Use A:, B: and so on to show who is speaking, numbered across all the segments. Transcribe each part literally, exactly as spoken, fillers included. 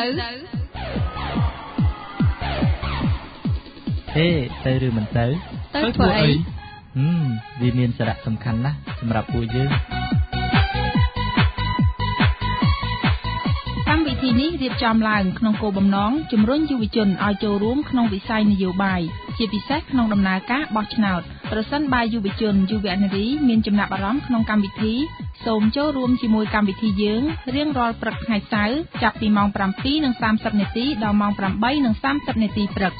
A: ហេទៅឬមិនទៅ
B: ទៅធ្វើអី
A: ហឹមវាមានសារៈសំខាន់ណាស់សម្រាប់ពួកយើង
B: កម្មវិធីនេះរៀបចំឡើងក្នុងគោលបំណងជំរុញយុវជនឲ្យចូលរួមក្នុងវិស័យនយោបាយជាពិសេសក្នុងដំណើរការបោះឆ្នោតប្រសិនបើយុវជនយុវនារីមានចំណាប់អារម្មណ៍ក្នុងកម្មវិធីសូមចូលរួមជាមួយកម្មវិធីយើងរៀងរាល់ព្រឹកថ្ងៃសៅរ៍ចាប់ពីម៉ោង ប្រាំពីរនិងសាមសិប នាទីដល់ម៉ោង ប្រាំបីនិងសាមសិប នាទីព្រឹក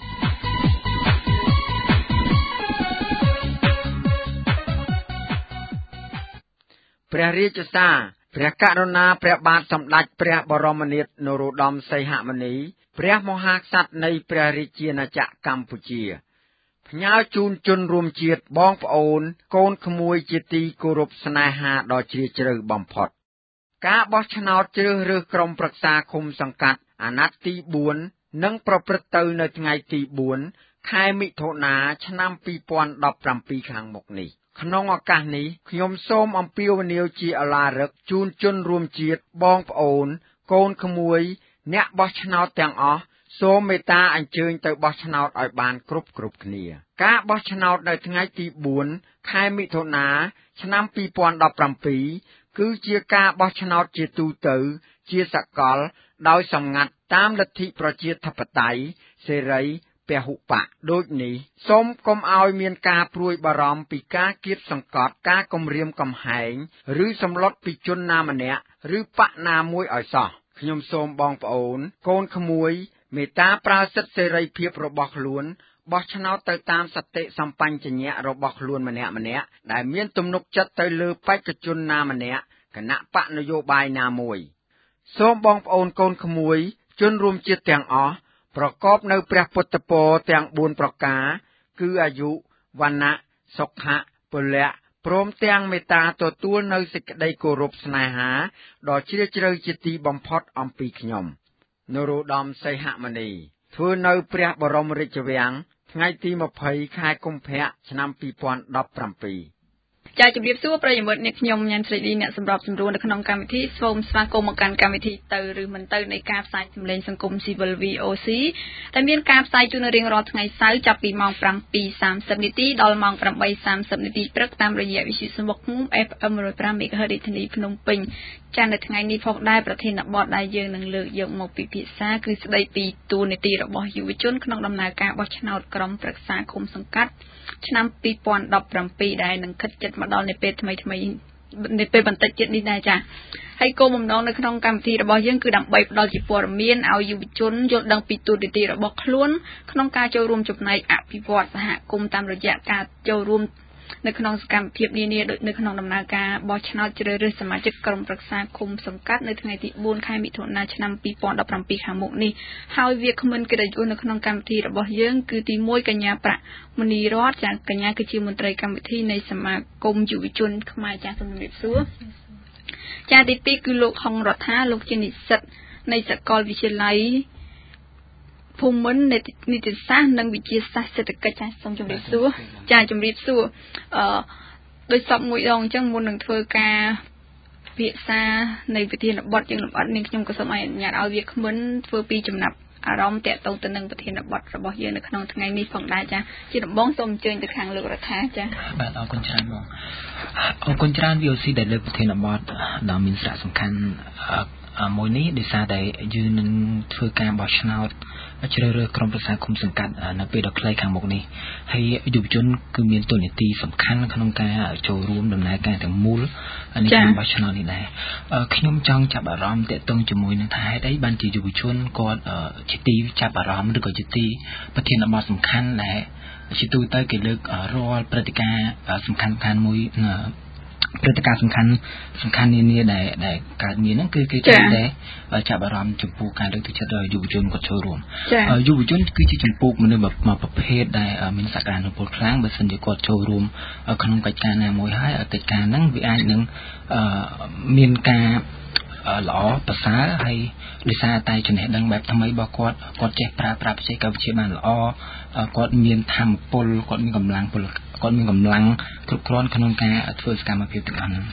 C: ព្រះរាជសារព្រះករុណាព្រះបាទសម្ដេចព្រះបរមនាថនរោត្តមសីហមុនីព្រះមហាក្សត្រនៃព្រះរាជាណាចក្រកម្ពុជាផ្ញើជូនជនរួមជាតិបងប្អូនកូនក្មួយជាទីគោរពស្នេហាដ៏ជ្រាលជ្រៅបំផុតការបោះឆ្នោតជ្រើសរើសក្រុមប្រឹក្សាឃុំសង្កាត់អាណត្តិទីបួននឹងប្រព្រឹត្តទៅនៅថ្ងៃទីបួនខែមិថុនាឆ្នាំពីរពាន់ដប់ប្រាំពីរខាងមុខនេះក្នុងឱកាសនេះខ្ញុំសូមអំពាវនាវជាឧឡារិកជូនជនរួមជាតិបងប្អូនកូនក្មួយអ្នកបោះឆ្នោតទាំងអស់សូមមេត្តាអញ្ជើញទៅបោះឆ្នោតឲ្យបានគ្រប់គ្រប់គ្នាការបោះឆ្នោតនៅថ្ងៃទីបួនខែមិថុនាឆ្នាំពីរពាន់ដប់ប្រាំពីរគឺជាការបោះឆ្នោតជាទូទៅជាសកលដោយសម្ងាត់តាមលទ្ធិប្រជាធិបតេយ្យសេរីពហុបកដូចនេះសូមកុំឲ្យមានការព្រួយបារម្ភពីការគៀបសង្កត់ការគំរាមកំហែងឬសម្លុតពីជនណាម្នាក់ឬបកណាមួយឲ្យសោះខ្ញុំសូមបងប្អូនកូនក្មួយមេត្តាប្រើសិទ្ធិសេរីភាពរបស់ខ្លួនបោះឆ្នោតទៅតាមសតិសម្បញ្ញៈរបស់ខ្លួនម្នាក់ម្នាក់ដែលមានទំនុកចិត្តទៅលើបេក្ខជនណាម្នាក់គណៈបកនយោបាយណាមួយសូមបងប្អូនកូនក្មួយជនរួមជាតិទាំងអស់ប្រកបនៅព្រះពុទ្ធពរទាំងបួនប្រការគឺអាយុវណ្ណៈសុខៈពលៈព្រមទាំងមេត្តាទទួលនៅសេចក្តីគោរពស្នេហាដ៏ជ្រាលជ្រៅជាទីបំផុតអំពីខ្ញុំនរោត្តមសីហមុនីធ្វើនៅព្រះបរមរាជវាំងថ្ងៃទីម្ភៃខែកុម្ភៈឆ្នាំពីរពាន់ដប់ប្រាំពីរ
B: ចាជំរាបសួរប្រិយមិត្តអ្នកខ្ញុំញ៉ាំស្រីឌីអ្នកសម្របសម្រួលនៅក្នុងកម្មវិធីសូមស្វាគមន៍មកកាន់កម្មវិធីទៅឬមិនទៅនៃការផ្សាយសម្លេងសង្គមស៊ីវិល វី អូ ស៊ី ដែលមានការផ្សាយជូនរៀងរាល់ថ្ងៃសៅរ៍ចាប់ពីម៉ោង ប្រាំពីរសាមសិប នាទីដល់ម៉ោង ប្រាំបីសាមសិប នាទីព្រឹកតាមរយៈវិទ្យុសំបុកឃុំ អេฟ เอ็ม หนึ่งร้อยห้า មេហ្គាហឺត រាជធានីភ្នំពេញចានៅថ្ងៃនេះផងដែរប្រធានបទដែលយើងនឹងលើកយកមកពិភាក្សាគឺស្ដីពីតួនាទីរបស់យុវជនក្នុងដំណើរការបោះឆ្នោតក្រុមប្រឹក្សាឃុំសង្កាត់ឆ្នាំពីរពាន់ដប់ប្រាំពីរដែលនឹងខិតជិតមកដល់នៅពេលថ្មីថ្មីនៅពេលបន្តិចទៀតនេះដែរចាហើយគោលបំណងនៅក្នុងកម្មវិធីរបស់យើងគឺដើម្បីផ្ដល់ជាព័ត៌មានឲ្យយុវជនយល់ដឹងពីតួនាទីរបស់ខ្លួនក្នុងការចូលរួមចំណែកអភិវឌ្ឍសហគមន៍តាមរយៈការចូលរួមនៅក្នុងសកម្មភាពនានាដូចនៅក្នុងដំណើរការបោះឆ្នោតជ្រើសរើសសមាជិកក្រុមប្រឹក្សាឃុំសង្កាត់នៅថ្ងៃទីបួនខែមិថុនាឆ្នាំពីរពាន់ដប់ប្រាំពីរខាងមុខនេះហើយវាគ្មិនកិត្តិយសនៅក្នុងកម្មវិធីរបស់យើងគឺទីមួយកញ្ញាប្រាក់មនីរតចាកញ្ញាគឺជាមន្ត្រីកម្មវិធីនៃសមាគមយុវជនខ្មែរចាសូមជម្រាបសួរចាទីពីរគឺលោកហុងរដ្ឋាលោកជានិស្សិតនៃសាកលវិទ្យាល័យភូមិន្ទនីតិសាស្ត្រនិងវិទ្យាសាស្ត្រសេដ្ឋកិច្ចចាសូមជម្រាបសួរចាជម្រាបសួរអឺដោយសពមួយដងអញ្ចឹងមុននឹងធ្វើការពិភាក្សានៃវិធានបទយើងលម្អិតនាងខ្ញុំក៏សូមឲ្យអនុញ្ញាតឲ្យវាគ្មិនធ្វើពីចំណាប់អារម្មណ៍តាក់ទងទៅនឹងប្រធានបទរបស់យើងនៅក្នុងថ្ងៃនេះផងដែរចាជាដំបូងសូមអញ្ជើញទៅខាងលោករដ្ឋាចា
D: បាទអរគុណច្រើនបងអរគុណច្រើន វី អូ ស៊ី ដែលលើកប្រធានបទដ៏មានសារៈសំខាន់មួយនេះដោយសារតែយើងនឹងធ្វើការបោះឆ្នោតជ្រើសរើសក្រុមប្រឹក្សាឃុំសង្កាត់នៅពេលដ៏ខ្លីខាងមុខនេះហើយយុវជនគឺមានតួនាទីសំខាន់ក្នុងការចូលរួមដំណើរការទាំងមូលនៃការបោះឆ្នោតនេះដែរខ្ញុំចង់ចាប់អារម្មណ៍តាក់ទងជាមួយនឹងថាហេតុអីបានជាយុវជនគាត់ជាទីចាប់អារម្មណ៍ឬក៏ជាទីប្រធានបទសំខាន់ដែលជាទូទៅគេលើករាល់ព្រឹត្តិការណ៍សំខាន់ៗមួយព្រឹត្តិការណ៍សំខាន់សំខាន់នានាដែលដែលកើតមានហ្នឹងគឺគេចូលតែចាប់អារម្មណ៍ចំពោះការលើកទឹកចិត្តយុវជនគាត់ចូលរួមយុវជនគឺជាចំពោះមនុស្សមួយប្រភេទដែលមានសក្តានុពលខ្លាំងបើសិនជាគាត់ចូលរួមក្នុងកិច្ចការណាមួយហើយកិច្ចការហ្នឹងវាអាចនឹងមានការល្អប្រសើរហើយដោយសារតែចំណេះដឹងបែបថ្មីរបស់គាត់គាត់ចេះប្រើប្រាស់បច្ចេកវិទ្យាបានល្អគាត់មានធម៌ពលគាត់មានកម្លាំងពលគាត់មានកម្លាំងគ្រប់គ្រាន់ក្នុងការធ្វើសកម្មភាពទាំងអស់ហ្នឹង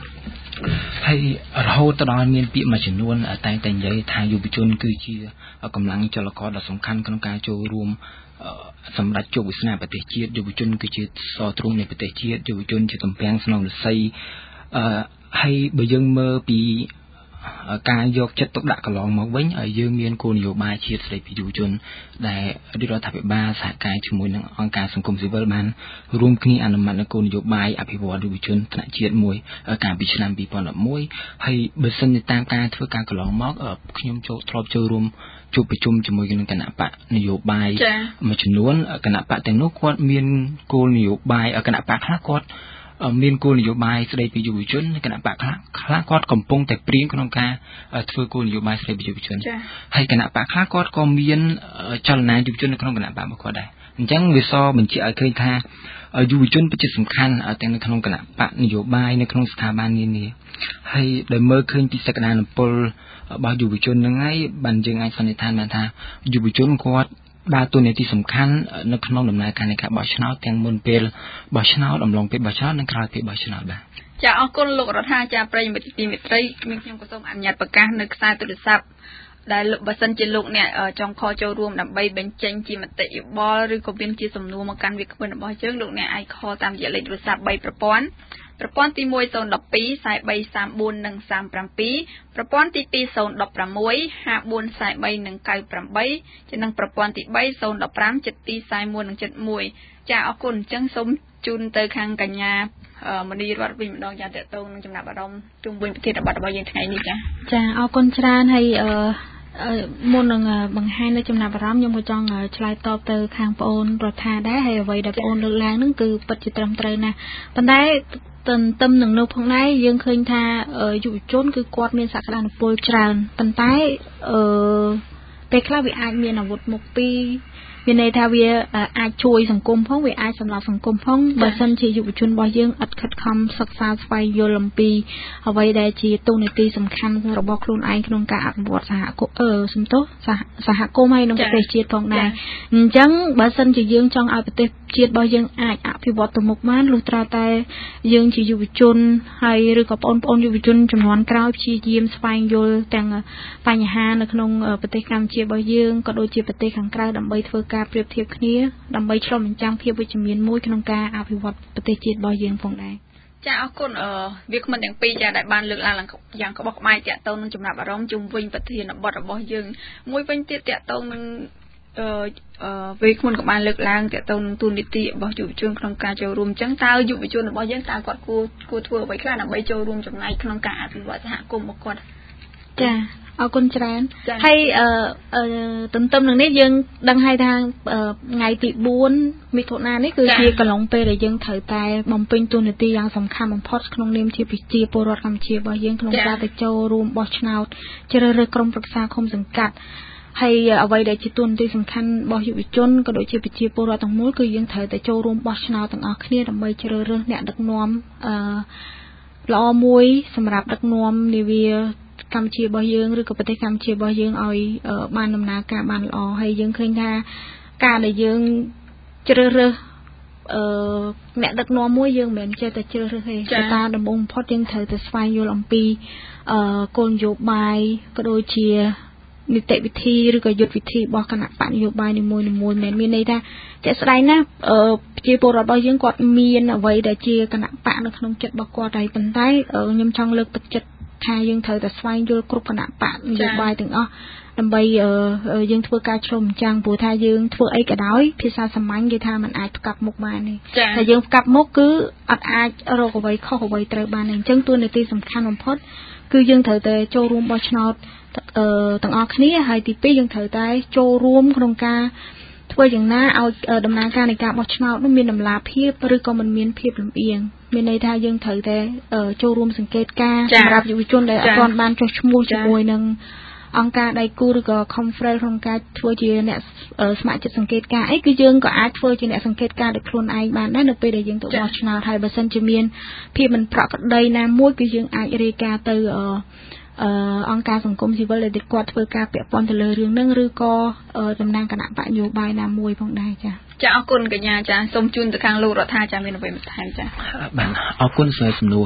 D: ហើយរហូតដល់មានពាក្យមួយចំនួនតែងតែនិយាយថាយុវជនគឺជាកម្លាំងចលករដ៏សំខាន់ក្នុងការចូលរួមសម្រាប់ជោគវាសនាប្រទេសជាតិយុវជនគឺជាសរទ្រូងនៃប្រទេសជាតិយុវជនជាតំពាំងស្នងរស័យអឺហើយបើយើងមើលពីការយកចិត្តទុកដាក់កន្លងមកវិញឲ្យយើងមានគោលនយោបាយជាតិស្តីពីយុវជនដែលរដ្ឋាភិបាលសហការជាមួយនឹងអង្គការសង្គមស៊ីវិលបានរួមគ្នាអនុម័តនូវគោលនយោបាយអភិវឌ្ឍយុវជនថ្នាក់ជាតិមួយកាលពីឆ្នាំពីរពាន់ដប់មួយហើយបើសិនជាតាមការធ្វើការកន្លងមកខ្ញុំចូលធ្លាប់ចូលរួមជួបប្រជុំជាមួយនឹងគណៈបកនយោបាយមួយចំនួនគណៈបកទាំងនោះគាត់មានគោលនយោបាយគណៈបកខ្លះគាត់មានគោលនយោបាយស្តីពីយុវជនគណៈបកខ្លះខ្លះគាត់កំពុងតែព្រៀងក្នុងការធ្វើគោលនយោបាយស្តីពីយុវជនហើយគណៈបកខ្លះគាត់ក៏មានចលនាយុវជននៅក្នុងគណៈបករបស់គាត់ដែរអញ្ចឹងវាសបញ្ជាក់ឲ្យឃើញថាយុវជនពិតជាសំខាន់ទាំងនៅក្នុងគណៈបកនយោបាយនៅក្នុងស្ថាប័ននានាហើយដែលមើលឃើញពីសក្តានុពលរបស់យុវជនហ្នឹងហើយបានយើងអាចសន្និដ្ឋានបានថាយុវជនគាត់ដើរតួនាទីសំខាន់នៅក្នុងដំណើរការនៃការបោះឆ្នោតទាំងមុនពេលបោះឆ្នោតអំឡុងពេលបោះឆ្នោតនិងក្រោយពេលបោះឆ្នោតបាទ
B: ចាអរគុណលោករដ្ឋាភិបាលប្រិយមិត្តទីមេត្រីមានខ្ញុំក៏សូមអនុញ្ញាតប្រកាសនៅខ្សែទូរស័ព្ទដែលបើសិនជាលោកអ្នកចង់ខលចូលរួមដើម្បីបញ្ចេញជាមតិយោបល់ឬក៏មានជាសំណួរមកកាន់វាគ្មិនរបស់យើងលោកអ្នកអាចខលតាមរយៈលេខទូរស័ព្ទបីប្រព័ន្ធប្រព័ន្ធទីមួយ ศูนย์ หนึ่ง สอง สี่ สาม สี่ สาม สี่ หนึ่ง สาม เจ็ด ប្រព័ន្ធទីពីរ ศูนย์ หนึ่ง หก ห้า สี่ สี่ หนึ่ง เก้า แปด ជានឹងប្រព័ន្ធទីបី ศูนย์ หนึ่ง ห้า เจ็ด สี่ สี่ หนึ่ง หนึ่ง เจ็ด ចាអរគុណអញ្ចឹងសូមជូនទៅខាងកញ្ញាមនីរតវិញម្ដងចាតតងនឹងចំណាប់អារម្មណ៍ជុំវិញប្រធានបទរបស់យើងថ្ងៃនេះចា
E: ចាអរគុណច្រើនហើយអឺមុននឹងបង្ហាញនៅចំណាប់អារម្មណ៍ខ្ញុំក៏ចង់ឆ្លើយតបទៅខាងប្អូនរដ្ឋាដែរហើយអ្វីដែលប្អូនលើកឡើងហ្នឹងគឺពិតជាត្រឹមត្រូវណាស់ប៉ុន្តែទន្ទឹមនឹងនោះផងដែរយើងឃើញថាយុវជនគឺគាត់មានសក្តានុពលច្រើនប៉ុន្តែអឺពេលខ្លះវាអាចមានអាវុធមុខពីរមានន័យថាវាអាចជួយសង្គមផងវាអាចសម្រាប់សង្គមផងបើសិនជាយុវជនរបស់យើងឥតខិតខំសិក្សាស្វែងយល់អំពីអ្វីដែលជាតួនាទីសំខាន់របស់ខ្លួនឯងក្នុងការអភិវឌ្ឍសហគមន៍អឺសំទោសសហគមន៍ហើយក្នុងប្រទេសជាតិផងដែរអញ្ចឹងបើសិនជាយើងចង់ឲ្យប្រទេសជាតិរបស់យើងអាចអភិវឌ្ឍទៅមុខបានលុះត្រាតែយើងជាយុវជនហើយឬក៏បងប្អូនយុវជនចំនួនក្រោយព្យាយាមស្វែងយល់ទាំងបញ្ហានៅក្នុងប្រទេសកម្ពុជារបស់យើងក៏ដូចជាប្រទេសខាងក្រៅដើម្បីធ្វើការប្រៀបធៀបគ្នាដើម្បីឆ្លុះបញ្ចាំងភាពវិជ្ជមានមួយក្នុងការអភិវឌ្ឍប្រទេសជាតិរបស់យើងផងដែរ
B: ចាអរគុណអឺវាគ្មិនទាំងពីរចាដែលបានលើកឡើងយ៉ាងក្បោះក្បាយតាក់ទងនឹងចំណាប់អារម្មណ៍ជុំវិញប្រធានបទរបស់យើងមួយវិញទៀតតាក់ទងនឹងអឺអឺវាគ្មិនក៏បានលើកឡើងតាក់ទងនឹងទូនីតិរបស់យុវជនក្នុងការចូលរួមអញ្ចឹងតើយុវជនរបស់យើងតើគាត់គួរគួរធ្វើអ្វីខ្លះដើម្បីចូលរួមចំណែកក្នុងការអភិវឌ្ឍសហគមន៍របស់គាត់
E: ចាអរគុណច្រើនហើយអឺទន្ទឹមនឹងនេះយើងដឹងហើយថាថ្ងៃទីបួនមិថុនានេះគឺជាកន្លងពេលដែលយើងត្រូវតែបំពេញតួនាទីយ៉ាងសំខាន់បំផុតក្នុងនាមជាប្រជាពលរដ្ឋកម្ពុជារបស់យើងក្នុងការទៅចូលរួមបោះឆ្នោតជ្រើសរើសក្រុមប្រឹក្សាឃុំសង្កាត់ហើយអ្វីដែលជាតួនាទីសំខាន់របស់យុវជនក៏ដូចជាប្រជាពលរដ្ឋទាំងមូលគឺយើងត្រូវតែចូលរួមបោះឆ្នោតទាំងអស់គ្នាដើម្បីជ្រើសរើសអ្នកដឹកនាំអឺល្អមួយសម្រាប់ដឹកនាំនាវាកម្ពុជារបស់យើងឬក៏ប្រទេសកម្ពុជារបស់យើងឲ្យបានដំណើរការបានល្អហើយយើងឃើញថាការដែលយើងជ្រើសរើសអឺអ្នកដឹកនាំមួយយើងមិនមែនចេះតែជ្រើសរើសទេតែតាមដំបូងបំផុតយើងត្រូវតែស្វែងយល់អំពីអឺគោលនយោបាយក៏ដូចជានីតិវិធីឬក៏យុទ្ធវិធីរបស់គណៈបកនយោបាយនីមួយៗមិនមានន័យថាជាក់ស្ដែងណាប្រជាពលរដ្ឋរបស់យើងគាត់មានអ្វីដែលជាគណៈបកនៅក្នុងចិត្តរបស់គាត់ហើយប៉ុន្តែខ្ញុំចង់លើកទឹកចិត្តថាយើងត្រូវតែស្វែងយល់គ្រប់គណៈបកនយោបាយទាំងអស់ដើម្បីយើងធ្វើការឆ្លុះបញ្ចាំងព្រោះថាយើងធ្វើអីក៏ដោយភាសាសាមញ្ញគេថាมันអាចផ្កាប់មុខបានទេតែយើងផ្កាប់មុខគឺអត់អាចរកអ្វីខុសអ្វីត្រូវបានទេអញ្ចឹងតួនាទីសំខាន់បំផុតគឺយើងត្រូវតែចូលរួមបោះឆ្នោតទាំងអស់គ្នាហើយទីពីរយើងត្រូវតែចូលរួមក្នុងការធ្វើយ៉ាងណាឲ្យដំណើរការនៃការបោះឆ្នោតនោះមានតម្លាភាពឬក៏មិនមានភាពលំអៀងមានន័យថាយើងត្រូវតែចូលរួមសង្កេតការសម្រាប់យុវជនដែលអត់ទាន់បានចុះឈ្មោះជាមួយនឹងអង្គការដៃគូឬក៏ conference ក្នុងការធ្វើជាអ្នកស្ម័គ្រចិត្តសង្កេតការអីគឺយើងក៏អាចធ្វើជាអ្នកសង្កេតការដោយខ្លួនឯងបានដែរនៅពេលដែលយើងទៅបោះឆ្នោតហើយបើសិនជាមានភាពមិនប្រក្រតីណាមួយគឺយើងអាចរាយការណ៍ទៅអឺអង្គការសង្គមស៊ីវិលដែលគាត់ធ្វើការពាក់ព័ន្ធទៅលើរឿងហ្នឹងឬក៏តំណាងគណៈបកនយោបាយណាមួយផងដែរចា៎
B: ចាអរគុណកញ្ញាចាសូមជូនទៅខាងលោករដ្ឋាចាមានអ្វីបន្ថែមចា
D: បាទអរគុណសម្រាប់សំណួរ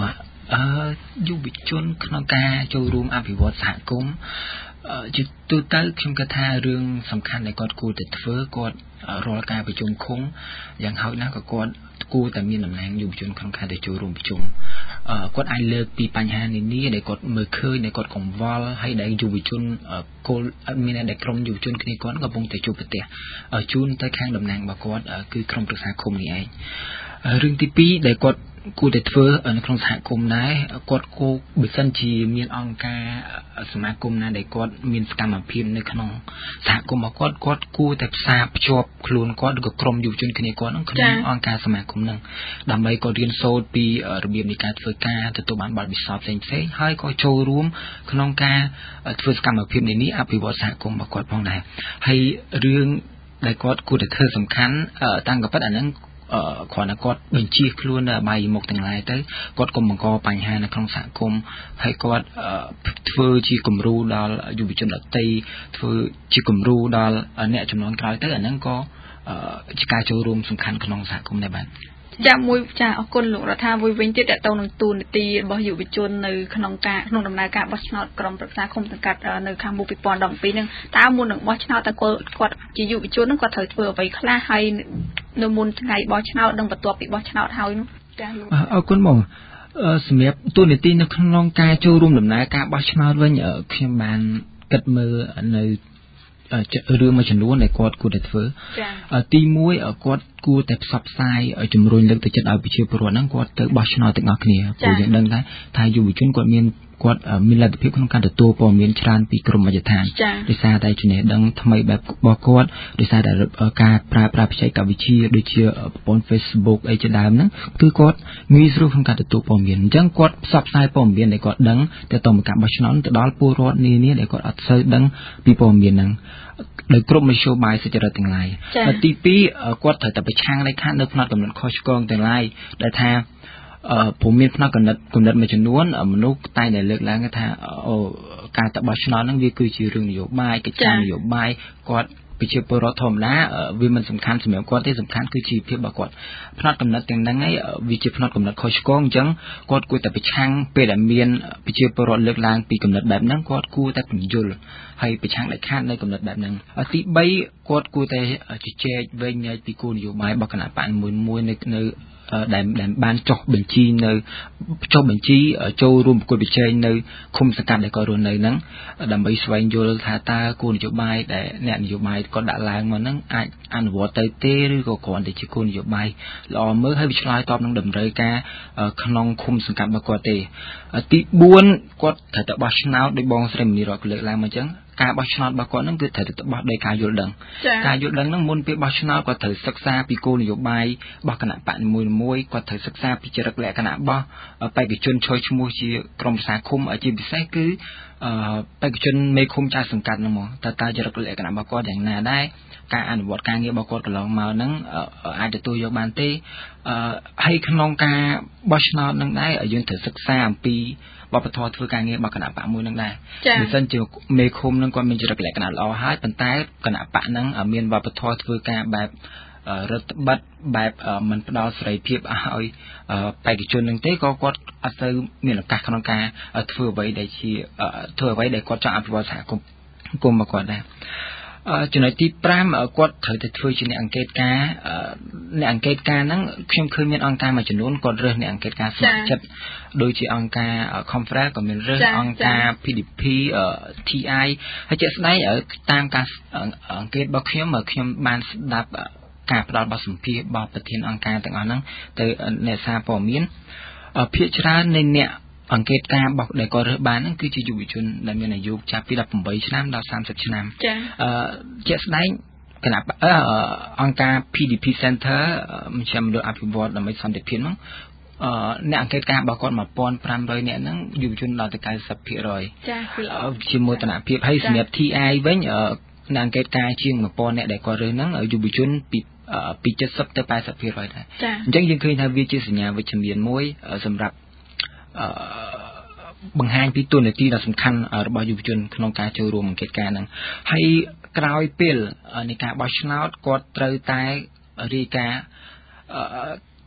D: អឺយុវជនក្នុងការចូលរួមអភិវឌ្ឍសហគមន៍ជាទូទៅខ្ញុំគិតថារឿងសំខាន់ដែលគាត់គួរតែធ្វើគាត់រាល់ការប្រជុំឃុំយ៉ាងហោចណាស់ក៏គាត់គួរតែមានតំណែងយុវជនក្នុងការទៅចូលរួមប្រជុំគាត់អាចលើកពីបញ្ហានានាដែលគាត់មើលឃើញដែលគាត់កង្វល់ហើយដែលយុវជនគោលមានតែក្រុមយុវជនគ្នាគាត់កំពុងតែជួបប្រទះជូនទៅខាងតំណែងរបស់គាត់គឺក្រុមប្រឹក្សាឃុំនេះឯងរឿងទីពីរដែលគាត់គួរតែធ្វើនៅក្នុងសហគមន៍ដែរគាត់គោបើសិនជាមានអង្គការសមាគមណាដែលគាត់មានសកម្មភាពនៅក្នុងសហគមន៍របស់គាត់គាត់គួរតែផ្សារភ្ជាប់ខ្លួនគាត់ឬក៏ក្រុមយុវជនគ្នាគាត់ក្នុងអង្គការសមាគមហ្នឹងដើម្បីគាត់រៀនសូត្រពីរបៀបនៃការធ្វើការទទួលបានបទពិសោធន៍ផ្សេងផ្សេងហើយក៏ចូលរួមក្នុងការធ្វើសកម្មភាពនេះអភិវឌ្ឍសហគមន៍របស់គាត់ផងដែរហើយរឿងដែលគាត់គួរតែធ្វើសំខាន់តាំងពីអាហ្នឹងអឺគ្រាន់តែគាត់បញ្ជាខ្លួននៅបាយមុខទាំងឡាយទៅគាត់កុំបង្កបញ្ហានៅក្នុងសហគមន៍ហើយគាត់ធ្វើជាគំរូដល់យុវជនដទៃធ្វើជាគំរូដល់អ្នកចំនួនក្រោយទៅអាហ្នឹងក៏ជាការចូលរួមសំខាន់ក្នុងសហគមន៍ដែរបាទ
B: ចាមួយចាអរគុណលោករដ្ឋាមួយវិញទៀតតទៅនឹងទូនាទីរបស់យុវជននៅក្នុងការក្នុងដំណើរការបោះឆ្នោតក្រុមប្រឹក្សាឃុំសង្កាត់នៅខាងមុខពីរពាន់ដប់ពីរហ្នឹងតើមុននឹងបោះឆ្នោតតើគាត់ជាយុវជនហ្នឹងគាត់ត្រូវធ្វើអ្វីខ្លះហើយនៅមុនថ្ងៃបោះឆ្នោតនិងបន្ទាប់ពីបោះឆ្នោតហើយនោះចាលោក
D: អរគុណបងសម្រាប់ទូនាទីនៅក្នុងការចូលរួមដំណើរការបោះឆ្នោតវិញខ្ញុំបានគិតមើលនៅរឿងមួយចំនួនដែលគាត់គួរតែធ្វើទីមួយគាត់គួរតែផ្សព្វផ្សាយជំរុញលើកទឹកចិត្តឲ្យប្រជាពលរដ្ឋហ្នឹងគាត់ទៅបោះឆ្នោតទាំងអស់គ្នាព្រោះយើងដឹងថាថាយុវជនគាត់មានគាត់មានលទ្ធភាពក្នុងការទទួលព័ត៌មានច្រើនពីក្រមមជ្ឈដ្ឋានដោយសារតែចំណេះដឹងថ្មីបែបរបស់គាត់ដោយសារតែការប្រើប្រាស់បច្ចេកវិទ្យាដូចជាប្រព័ន្ធ Facebook អីជាដើមហ្នឹងគឺគាត់ងាយស្រួលក្នុងការទទួលព័ត៌មានអញ្ចឹងគាត់ផ្សព្វផ្សាយព័ត៌មានដែលគាត់ដឹងទៅទៅការបោះឆ្នោតទៅដល់ពលរដ្ឋនានាដែលគាត់អត់សូវដឹងពីព័ត៌មានហ្នឹងដោយគ្រប់មធ្យោបាយសុចរិតទាំងឡាយទីពីរគាត់ត្រូវតែប្រឆាំងលេខខាត់នៅផ្នែកកំណត់ខុសឆ្គងទាំងឡាយដែលថាអឺព្រមមានផ្នែកកំណត់កំណត់មួយចំនួនមនុស្សតែតែលើកឡើងថាអូការតបោះឆ្នោតហ្នឹងវាគឺជារឿងនយោបាយកិច្ចការនយោបាយគាត់ប្រជាពលរដ្ឋធម្មតាវាមិនសំខាន់សម្រាប់គាត់ទេសំខាន់គឺជីវភាពរបស់គាត់ផ្នែកកំណត់ទាំងហ្នឹងឯងវាជាផ្នែកកំណត់ខុសឆ្គងអញ្ចឹងគាត់គួរតែប្រឆាំងពេលដែលមានប្រជាពលរដ្ឋលើកឡើងពីកំណត់បែបហ្នឹងគាត់គួរតែបញ្យល់ហើយប្រឆាំងដាច់ខាតនៅកំណត់បែបហ្នឹងទីបីគាត់គួរតែជជែកវែងញែកពីគោលនយោបាយរបស់គណៈបកមួយៗនៅនៅដែលបានចុះបញ្ជីនៅចុះបញ្ជីចូលរួមប្រកួតប្រជែងនៅឃុំសង្កាត់ដែលគាត់រស់នៅហ្នឹងដើម្បីស្វែងយល់ថាតើគោលនយោបាយដែលអ្នកនយោបាយគាត់ដាក់ឡើងមកហ្នឹងអាចអនុវត្តទៅទេឬក៏គ្រាន់តែជាគោលនយោបាយល្អមើលហើយវាឆ្លើយតបនឹងតម្រូវការក្នុងឃុំសង្កាត់របស់គាត់ទេទីបួនគាត់ត្រូវតែបោះឆ្នោតដោយបងស្រីមនីរតលើកឡើងមកអញ្ចឹងការបោះឆ្នោតរបស់គាត់ហ្នឹងគឺត្រូវតែបោះដោយការយល់ដឹងការយល់ដឹងហ្នឹងមុនពេលបោះឆ្នោតគាត់ត្រូវសិក្សាពីគោលនយោបាយរបស់គណៈបកនីមួយៗគាត់ត្រូវសិក្សាពីចរិតលក្ខណៈរបស់បេក្ខជនចូលឈ្មោះជាក្រុមប្រឹក្សាឃុំជាពិសេសគឺបេក្ខជនមេឃុំចាស់សង្កាត់ហ្នឹងមកតើតើចរិតលក្ខណៈរបស់គាត់យ៉ាងណាដែរការអនុវត្តការងាររបស់គាត់កន្លងមកហ្នឹងអាចទទួលយកបានទេហើយក្នុងការបោះឆ្នោតហ្នឹងដែរយើងត្រូវសិក្សាអំពីបព្វធម៌ធ្វើការងាររបស់គណៈបកមួយនឹងដែរបើសិនជាមេឃុំនឹងគាត់មានចរិតលក្ខណៈល្អហើយប៉ុន្តែគណៈបកហ្នឹងមានបព្វធម៌ធ្វើការបែបរដ្ឋបတ်បែបមិនផ្ដល់សេរីភាពឲ្យបេក្ខជននឹងទេក៏គាត់អត់ទៅមានឱកាសក្នុងការធ្វើអ្វីដែលជាធ្វើអ្វីដែលគាត់ចង់អភិវឌ្ឍសហគមន៍គុំរបស់គាត់ដែរចំណុចទីប្រាំគាត់ត្រូវតែធ្វើជាអ្នកអង្កេតការអ្នកអង្កេតការហ្នឹងខ្ញុំឃើញមានអង្គការមួយចំនួនគាត់រើសអ្នកអង្កេតការស្ម័គ្រចិត្តដូចជាអង្គការ Conference ក៏មានរើសអង្គការ พี ดี พี ที ไอ ហើយជាក់ស្ដែងតាមការអង្កេតរបស់ខ្ញុំខ្ញុំបានស្ដាប់ការផ្ដល់បទសម្ភាសន៍របស់ប្រធានអង្គការទាំងអស់ហ្នឹងទៅអ្នកសារព័ត៌មានភាគច្រើននៃអ្នកអង្កេតការរបស់ដែលគាត់រើសបានហ្នឹងគឺជាយុវជនដែលមានអាយុចាប់ពីដប់ប្រាំបីឆ្នាំដល់សាមសិបឆ្នាំចា៎អឺជាក់ស្ដែងគណៈអង្គការ พี ดี พี Center មជ្ឈមណ្ឌលអភិវឌ្ឍដើម្បីសន្តិភាពហ្នឹងអឺអ្នកអង្កេតការរបស់គាត់ một nghìn năm trămនាក់ហ្នឹងយុវជនដល់ទៅ chín mươi percent ចា៎ជាមោទនភាពហើយសម្រាប់ ที ไอ វិញអ្នកអង្កេតការជាង một nghìnនាក់ដែលគាត់រើសហ្នឹងយុវជនពីពីเจ็ดสิบទៅ แปดสิบpercent ដែរអញ្ចឹងយើងឃើញថាវាជាសញ្ញាវិជ្ជមានមួយសម្រាប់អឺបង្ហាញពីទូនាទីដ៏សំខាន់របស់យុវជនក្នុងការចូលរួមអង្កេតការណ៍ហ្នឹងហើយក្រោយពេលនៃការបោះឆ្នោតគាត់ត្រូវតែរាយការណ៍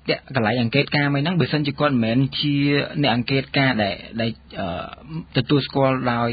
D: ពាក់កន្លែងអង្កេតការមិនហ្នឹងបើសិនជាគាត់មិនមែនជាអ្នកអង្កេតការដែលដែលទទួលស្គាល់ដោយ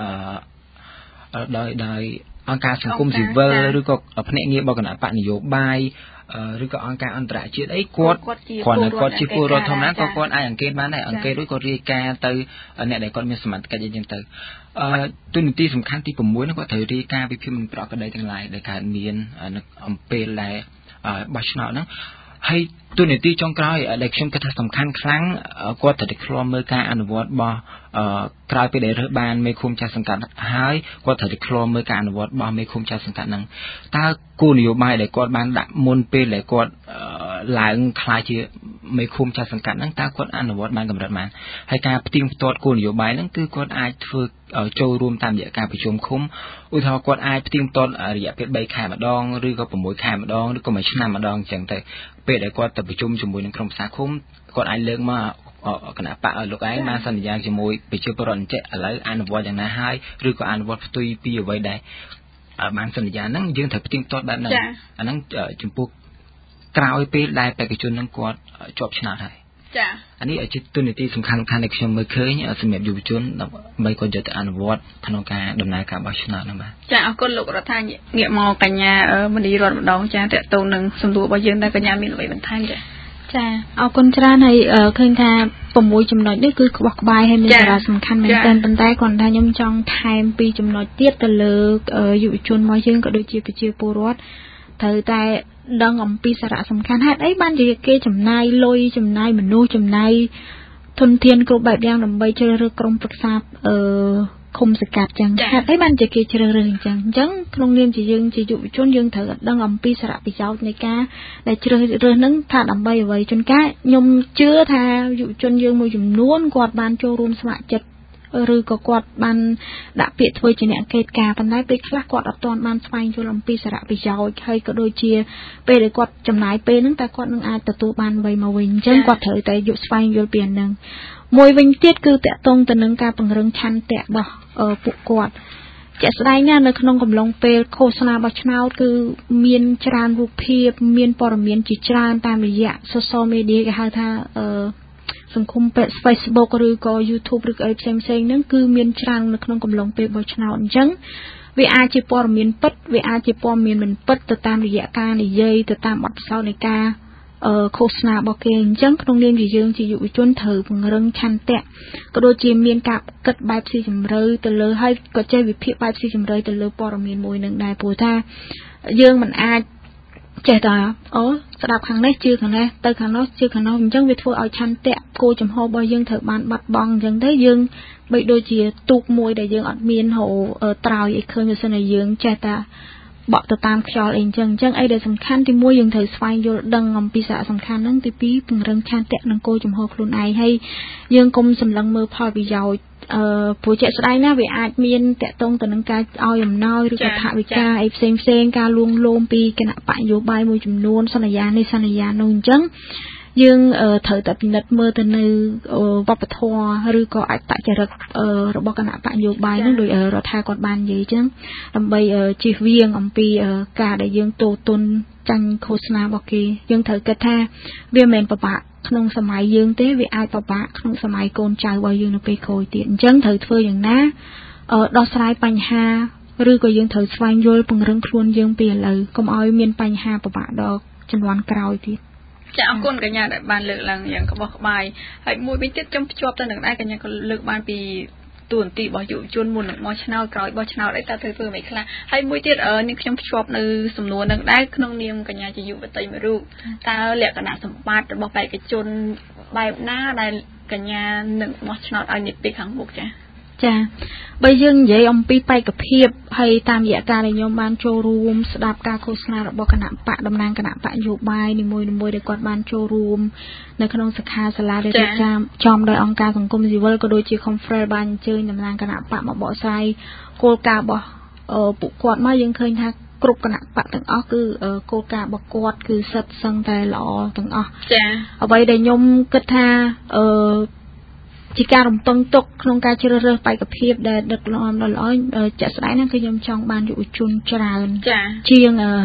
D: ដោយដោយអង្គការសង្គមស៊ីវិលឬក៏ភ្នាក់ងារបកគណៈបកនយោបាយឬក៏អង្គការអន្តរជាតិអីគាត់គាត់នៅគាត់ជាពលរដ្ឋធម្មតាក៏គាត់អាចអង្កេតបានដែរអង្កេតរួចគាត់រាយការណ៍ទៅអ្នកដែលគាត់មានសមត្ថកិច្ចអីចឹងទៅអឺទូនីតិសំខាន់ទី6ហ្នឹងគាត់ត្រូវរាយការណ៍ពីភាពមិនប្រក្រតីទាំងឡាយដែលកើតមាននៅអំពេលដែលបោះឆ្នោតហ្នឹងហើយទូនីតិចុងក្រោយដែលខ្ញុំគិតថាសំខាន់ខ្លាំងគាត់ត្រូវតែឃ្លាំមើលការអនុវត្តរបស់ក្រោយពេលដែលរើសបានមេឃុំចាស់សង្កាត់ហើយគាត់ត្រូវតែឃ្លាំមើលការអនុវត្តរបស់មេឃុំចាស់សង្កាត់ហ្នឹងតើគោលនយោបាយដែលគាត់បានដាក់មុនពេលដែលគាត់ឡើងខ្លាយជាមេឃុំចាស់សង្កាត់ហ្នឹងតើគាត់អនុវត្តបានកម្រិតបានហើយការផ្ទៀងផ្ទាត់គោលនយោបាយហ្នឹងគឺគាត់អាចធ្វើចូលរួមតាមរយៈការប្រជុំឃុំឧទាហរណ៍គាត់អាចផ្ទៀងផ្ទាត់រយៈពេល3ខែម្ដងឬក៏6ខែម្ដងឬក៏មួយឆ្នាំម្ដងអញ្ចឹងទៅពេលដែលគាត់ទៅប្រជុំជាមួយនឹងក្រុមប្រឹក្សាឃុំគាត់អាចលើកមកគណៈបកឲ្យលោកឯងបានសន្យាជាមួយប្រជាពលរដ្ឋអញ្ចឹងឥឡូវអនុវត្តយ៉ាងណាហើយឬក៏អនុវត្តផ្ទុយពីអ្វីដែលបានសន្យាហ្នឹងយើងត្រូវផ្ទៀងផ្ទាត់បែបហ្នឹងអាហ្នឹងចំពោះក្រោយពេលដែលបេក្ខជននឹងគាត់ជាប់ឆ្នោតហើយចាអានេះជាទូនីតិសំខាន់ៗដែលខ្ញុំមើលឃើញសម្រាប់យុវជនដើម្បីគាត់យកទៅអនុវត្តក្នុងការដំណើរការបោះឆ្នោតហ្នឹងបាទ
B: ចាអរគុណលោករដ្ឋាភិបាលងាកមកកញ្ញាមនីរតម្ដងចាតកតងនឹងសំណួររបស់យើងដែលកញ្ញាមានអ្វីបន្ថែមចា
E: ចាអរគុណច្រើនហើយឃើញថា6ចំណុចនេះគឺក្បោះក្បាយហើយមានសារៈសំខាន់មែនទែនប៉ុន្តែគាត់ថាខ្ញុំចង់ថែមពីចំណុចទៀតទៅលើយុវជនរបស់យើងក៏ដូចជាប្រជាពលរដ្ឋត្រូវតែដឹងអំពីសារៈសំខាន់ហេតុអីបានជាគេចំណាយលុយចំណាយមនុស្សចំណាយធនធានគ្រប់បែបយ៉ាងដើម្បីជ្រើសរើសក្រុមប្រឹក្សាអឺឃុំសង្កាត់ចឹងហេតុអីបានជាគេជ្រើសរើសអញ្ចឹងអញ្ចឹងក្នុងនាមជាយើងជាយុវជនយើងត្រូវដឹងអំពីសារៈប្រយោជន៍នៃការដែលជ្រើសរើសនឹងថាដើម្បីអ្វីជួនកាលខ្ញុំជឿថាយុវជនយើងមួយចំនួនគាត់បានចូលរួមស្ម័គ្រចិត្តឬក៏គាត់បានដាក់ពាក្យធ្វើជាអ្នកអង្កេតការប៉ុន្តែពេលខ្លះគាត់អត់ទាន់បានស្វែងយល់អំពីសារៈប្រយោជន៍ហើយក៏ដូចជាពេលដែលគាត់ចំណាយពេលហ្នឹងតែគាត់នឹងអាចទទួលបានអ្វីមកវិញអញ្ចឹងគាត់ត្រូវតែយកស្វែងយល់ពីអាហ្នឹងមួយវិញទៀតគឺតកតងទៅនឹងការពង្រឹងឆន្ទៈរបស់ពួកគាត់ជាក់ស្ដែងណាស់នៅក្នុងកំឡុងពេលឃោសនាបោះឆ្នោតគឺមានច្រើនរូបភាពមានព័ត៌មានជាច្រើនតាមរយៈ social media គេហៅថាអឺសង្គម Facebook ឬក៏ YouTube ឬក៏អីផ្សេងៗហ្នឹងគឺមានច្រើននៅក្នុងកំឡុងពេលបោះឆ្នោតអញ្ចឹងវាអាចជាព័ត៌មានពិតវាអាចជាព័ត៌មានមិនពិតទៅតាមរយៈការនិយាយទៅតាមបទពិសោធន៍នៃការអឺឃោសនារបស់គេអញ្ចឹងក្នុងនាមជាយើងជាយុវជនត្រូវពង្រឹងឆន្ទៈក៏ដូចជាមានការគិតបែបស៊ីជម្រៅទៅលើហើយក៏ចេះវិភាគបែបស៊ីជម្រៅទៅលើព័ត៌មានមួយនឹងដែរព្រោះថាយើងមិនអាចចេះតែអូស្ដាប់ខាងនេះជឿខាងនេះទៅខាងនោះជឿខាងនោះអញ្ចឹងវាធ្វើឲ្យឆន្ទៈគោលចំហរបស់យើងត្រូវបានបាត់បង់អញ្ចឹងទៅយើងបីដូចជាទូកមួយដែលយើងអត់មានហៅត្រើយឲ្យឃើញបើសិនជាយើងចេះតែបក់ទៅតាមខ្យល់អីអញ្ចឹងអញ្ចឹងអីដែលសំខាន់ទីមួយយើងត្រូវស្វែងយល់ដឹងអំពីសារៈសំខាន់ហ្នឹងទីពីរពង្រឹងឆន្ទៈនិងគោលចំហខ្លួនឯងហើយយើងកុំសម្លឹងមើលផលប្រយោជន៍អឺព្រោះជាក់ស្ដែងណាវាអាចមានតកតងទៅនឹងការឲ្យអំណោយឬក៏ថវិកាអីផ្សេងផ្សេងការលួងលោមពីគណៈបកនយោបាយមួយចំនួនសន្យានេះសន្យានោះអញ្ចឹងយើងត្រូវតែពិនិត្យមើលទៅនៅវប្បធម៌ឬក៏អត្តចរិតរបស់គណៈបកនយោបាយហ្នឹងដោយរដ្ឋាភិបាលគាត់បាននិយាយអញ្ចឹងដើម្បីជៀសវាងអំពីការដែលយើងទោទនចាញ់ឃោសនារបស់គេយើងត្រូវគិតថាវាមិនមែនពិបាកក្នុងសម័យយើងទេវាអាចពិបាកក្នុងសម័យកូនចៅរបស់យើងនៅពេលក្រោយទៀតអញ្ចឹងត្រូវធ្វើយ៉ាងណាដោះស្រាយបញ្ហាឬក៏យើងត្រូវស្វែងយល់ពង្រឹងខ្លួនយើងពីឥឡូវកុំឲ្យមានបញ្ហាពិបាកដល់ជំនាន់ក្រោយទៀត
B: ចាអរគុណកញ្ញាដែលបានលើកឡើងយ៉ាងក្បោះក្បាយហើយមួយវិញទៀតខ្ញុំភ្ជាប់ទៅនឹងដែរកញ្ញាក៏លើកបានពីទូនទីរបស់យុវជនមុននឹងបោះឆ្នោតក្រោយបោះឆ្នោតអីតើត្រូវធ្វើមិនខ្លះហើយមួយទៀតនេះខ្ញុំភ្ជាប់នៅសំណួរនឹងដែរក្នុងនាមកញ្ញាជាយុវតីមួយរូបតើលក្ខណៈសម្បត្តិរបស់បេក្ខជនបែបណាដែលកញ្ញានឹងបោះឆ្នោតឲ្យនាពេលខាងមុខចា
E: ចាបើយើងនិយាយអំពីបេក្ខភាពហើយតាមរយៈការដែលខ្ញុំបានចូលរួមស្ដាប់ការឃោសនារបស់គណៈបកតំណាងគណៈបកនយោបាយនីមួយៗដែលគាត់បានចូលរួមនៅក្នុងសិក្ខាសាលាដែលរៀបចំដោយអង្គការសង្គមស៊ីវិលក៏ដូចជា Conference បានអញ្ជើញតំណាងគណៈបកមកបកស្រាយគោលការណ៍របស់ពួកគាត់មកយើងឃើញថាគ្រប់គណៈបកទាំងអស់គឺគោលការណ៍របស់គាត់គឺសិតសឹងតែល្អទាំងអស់
B: ចា
E: អ្វីដែលខ្ញុំគិតថាអឺជាការរំពឹងទុកក្នុងការជ្រើសរើសបេក្ខភាពដែលដឹកនាំដល់ល្អជាក់ស្ដែងហ្នឹងគឺខ្ញុំចង់បានយុវជនច្រើនជាង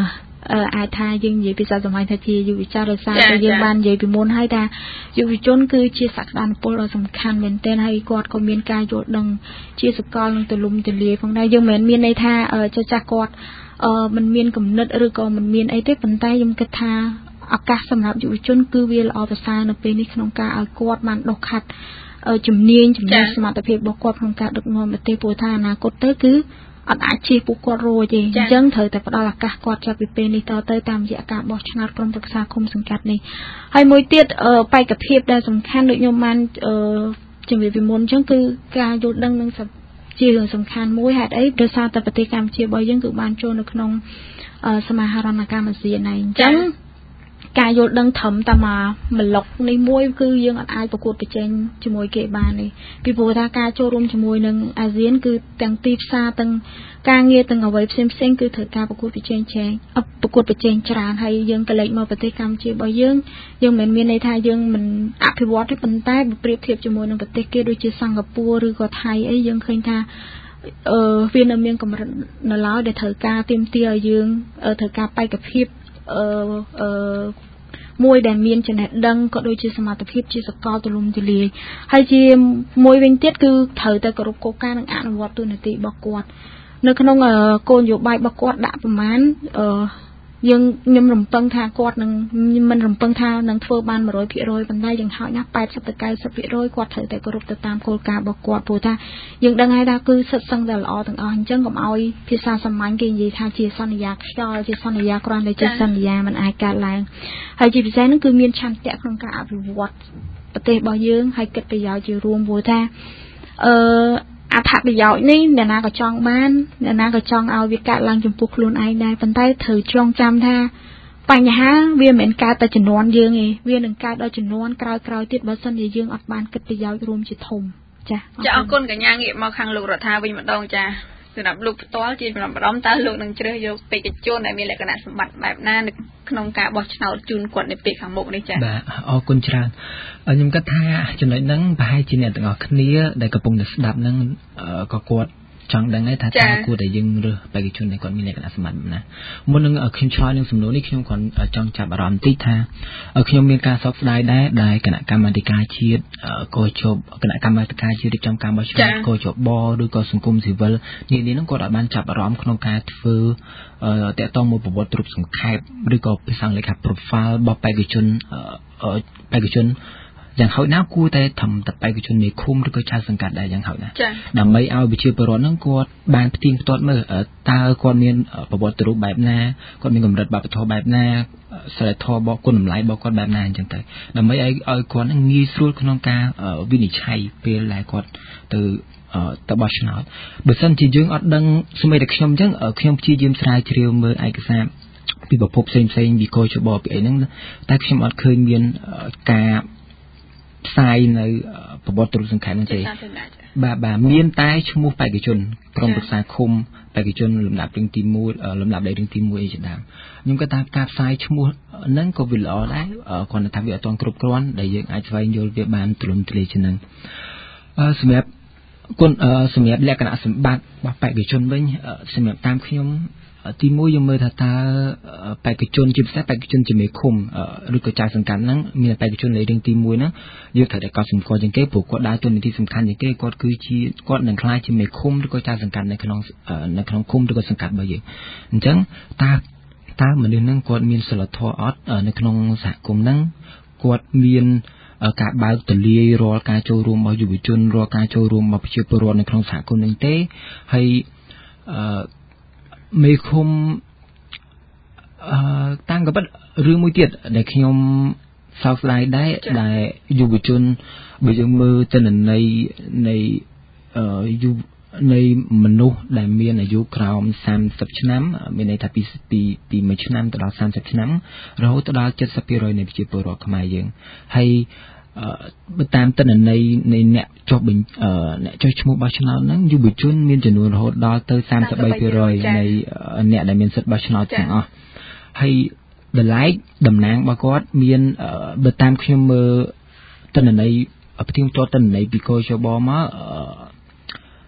E: អាចថាយើងនិយាយពីសាសម័យថាជាយុវជនដោយសារតែយើងបាននិយាយពីមុនហើយថាយុវជនគឺជាសក្តានុពលដ៏សំខាន់មែនទែនហើយគាត់ក៏មានការយល់ដឹងជាសកលនិងទូលំទូលាយផងដែរយើងមិនមែនមានន័យថាចាស់ចាស់គាត់អឺมันមានគំនិតឬក៏มันមានអីទេប៉ុន្តែខ្ញុំគិតថាឱកាសសម្រាប់យុវជនគឺវាល្អប្រសើរនៅពេលនេះក្នុងការឲ្យគាត់បានដុសខាត់ជំនាញចំណេះសមត្ថភាពរបស់គាត់ក្នុងការដឹកនាំប្រទេសព្រោះថាអនាគតទៅគឺអត់អាចជៀសពួកគាត់រួចទេអញ្ចឹងត្រូវតែផ្ដល់ឱកាសគាត់ចាប់ពីពេលនេះតទៅតាមរយៈការបោះឆ្នោតក្រុមប្រឹក្សាគុំសង្កាត់នេះហើយមួយទៀតបេក្ខភាពដែលសំខាន់ដូចខ្ញុំបានជំរាបពីមុនអញ្ចឹងគឺការយល់ដឹងនឹងជារឿងសំខាន់មួយហេតុអីដោយសារតែប្រទេសកម្ពុជារបស់យើងគឺបានចូលនៅក្នុងសមាហរណកម្មអាស៊ានហើយអញ្ចឹងការយល់ដឹងត្រឹមតែមកប្លុកនេះមួយគឺយើងអត់អាចប្រកួតប្រជែងជាមួយគេបានទេពីព្រោះថាការចូលរួមជាមួយនឹងអាស៊ានគឺទាំងទីផ្សារទាំងការងារទាំងអ្វីផ្សេងផ្សេងគឺត្រូវការប្រកួតប្រជែងចែងប្រកួតប្រជែងច្រើនហើយយើងក៏លេចមកប្រទេសកម្ពុជារបស់យើងយើងមិនមានន័យថាយើងមិនអភិវឌ្ឍទេប៉ុន្តែប្រៀបធៀបជាមួយនឹងប្រទេសគេដូចជាសិង្ហបុរីឬក៏ថៃអីយើងឃើញថាអឺវានៅមានកម្រិតនៅឡើយដែលត្រូវការទាមទារឲ្យយើងត្រូវការបេក្ខភាពអឺអឺមួយដែលមានចំណេះដឹងក៏ដូចជាសមត្ថភាពជាសកលទូលំទូលាយហើយជាមួយវិញទៀតគឺត្រូវតែគោរពគោលការណ៍និងអនុវត្តទូនាទីរបស់គាត់នៅក្នុងគោលនយោបាយរបស់គាត់ដាក់ប្រមាណអឺយើងខ្ញុំរំពឹងថាគាត់នឹងមិនរំពឹងថានឹងធ្វើបាន one hundred percent ប៉ុន្តែយ៉ាងហោចណាស់ eighty to ninety percent គាត់ត្រូវតែគោរពទៅតាមគោលការណ៍របស់គាត់ព្រោះថាយើងដឹងហើយថាគឺសិតសឹងតែល្អទាំងអស់អញ្ចឹងកុំឲ្យភាសាសាមញ្ញគេនិយាយថាជាសន្យាខ្យល់ជាសន្យាគ្រាន់តែជាសន្យាមិនអាចកើតឡើងហើយជាពិសេសនោះគឺមានឆន្ទៈក្នុងការអភិវឌ្ឍប្រទេសរបស់យើងហើយគិតប្រយោជន៍ជារួមព្រោះថាអឺអត្ថប្រយោជន៍នេះអ្នកណាក៏ចង់បានអ្នកណាក៏ចង់ឲ្យវាកើតឡើងចំពោះខ្លួនឯងដែរប៉ុន្តែត្រូវចងចាំថាបញ្ហាវាមិនមែនកើតតែជំនាន់យើងទេវានឹងកើតដល់ជំនាន់ក្រោយៗទៀតបើសិនជាយើងអត់បានគិតប្រយោជន៍រួមជាធំចា
B: ចាអរគុណកញ្ញាងាកមកខាងលោករដ្ឋាវិញម្ដងចាសម្រាប់លោកផ្ទាល់ជាចំណាប់អារម្មណ៍តើលោកនឹងជ្រើសយកបេក្ខជនដែលមានលក្ខណៈសម្បត្តិបែបណានៅក្នុងការបោះឆ្នោតជូនគាត់នៅពេលខាងមុខនេះចា៎
D: បាទអរគុណច្រើនខ្ញុំគិតថាចំណុចហ្នឹងប្រហែលជាអ្នកទាំងអស់គ្នាដែលកំពុងតែស្ដាប់ហ្នឹងក៏គាត់ចង់ដឹងដែរថាតើគួរតែយើងរើសបេក្ខជនដែលគាត់មានលក្ខណៈសម្បត្តិណាមុននឹងខ្ញុំឆ្លើយនឹងសំណួរនេះខ្ញុំគាត់ចង់ចាប់អារម្មណ៍តិចថាខ្ញុំមានការសោកស្ដាយដែរដែលគណៈកម្មាធិការជាតិក៏ជាប់គណៈកម្មាធិការជាតិរៀបចំការបោះឆ្នោតក៏ជាប់បឬក៏សង្គមស៊ីវិលនេះនេះហ្នឹងគាត់អាចបានចាប់អារម្មណ៍ក្នុងការធ្វើតកតងមួយប្រវត្តិរូបសង្ខេបឬក៏ភាសាអង់គ្លេសថា profile របស់បេក្ខជនបេក្ខជនយ៉ាងហោចណាស់គួរតែធ្វើតបេក្ខជននៃឃុំឬក៏ចៅសង្កាត់ដែរយ៉ាងហោចណាស់ដើម្បីឲ្យប្រជាពលរដ្ឋហ្នឹងគាត់បានផ្ទៀងផ្ទាត់មើលតើគាត់មានប្រវត្តិរូបបែបណាគាត់មានកម្រិតវប្បធម៌បែបណាសិលធម៌របស់គុណតម្លៃរបស់គាត់បែបណាអញ្ចឹងទៅដើម្បីឲ្យឲ្យគាត់ងាយស្រួលក្នុងការវិនិច្ឆ័យពេលដែលគាត់ទៅទៅបោះឆ្នោតបើសិនជាយើងអត់ដឹងស្មីតែខ្ញុំអញ្ចឹងខ្ញុំព្យាយាមស្រាវជ្រាវមើលឯកសារពីប្រភពផ្សេងផ្សេងពីកោជបពីអីហ្នឹងតែខ្ញុំអត់ឃើញមានការផ្សាយនៅប្រវត្តិរូបសង្ខេបហ្នឹងទេបាទបាទមានតែឈ្មោះបេក្ខជនក្រុមប្រឹក្សាឃុំបេក្ខជនលំដាប់រៀងទី1លំដាប់លេខរៀងទី1អីជាដើមខ្ញុំគិតថាការផ្សាយឈ្មោះហ្នឹងក៏វាល្អដែរគ្រាន់តែថាវាអត់ទាន់គ្រប់គ្រាន់ដែលយើងអាចស្វែងយល់វាបានទូលំទូលាយជាងហ្នឹងសម្រាប់គុណសម្រាប់លក្ខណៈសម្បត្តិរបស់បេក្ខជនវិញសម្រាប់តាមខ្ញុំទីមួយយើងមើលថាតើបេក្ខជនជាពិសេសបេក្ខជនជាមេឃុំឬក៏ចៅសង្កាត់ហ្នឹងមានបេក្ខជនលេខរៀងទី1ហ្នឹងយើងត្រូវតែកត់សម្គាល់ជាងគេព្រោះគាត់ដើរតួនាទីសំខាន់ជាងគេគាត់គឺជាគាត់នឹងក្លាយជាមេឃុំឬក៏ចៅសង្កាត់នៅក្នុងនៅក្នុងឃុំឬក៏សង្កាត់របស់យើងអញ្ចឹងតើតើមនុស្សហ្នឹងគាត់មានសិលធម៌អត់នៅក្នុងសហគមន៍ហ្នឹងគាត់មានការបើកទលាយរាល់ការចូលរួមរបស់យុវជនរាល់ការចូលរួមរបស់ប្រជាពលរដ្ឋនៅក្នុងសហគមន៍ហ្នឹងទេហើយអឺមេឃុំអឺតាមក៏ប៉ុតរឿងមួយទៀតដែលខ្ញុំសោកស្ដាយដែរដែលយុវជនបើយើងមើលទិន្នន័យនៃអឺយុនៃមនុស្សដែលមានអាយុក្រោមthirtyឆ្នាំមានន័យថាពីពីពីមួយឆ្នាំទៅដល់thirtyឆ្នាំរហូតទៅដល់seventy percentនៃប្រជាពលរដ្ឋខ្មែរយើងហើយបើតាមទិន្នន័យនៃអ្នកចុះអ្នកចុះឈ្មោះបោះឆ្នោតហ្នឹងយុវជនមានចំនួនរហូតដល់ទៅthirty-three percentនៃអ្នកដែលមានសិទ្ធិបោះឆ្នោតទាំងអស់ហើយតម្លៃតំណាងរបស់គាត់មានបើតាមខ្ញុំមើលទិន្នន័យផ្ទៀងផ្ទាត់ទិន្នន័យពីកោជបមក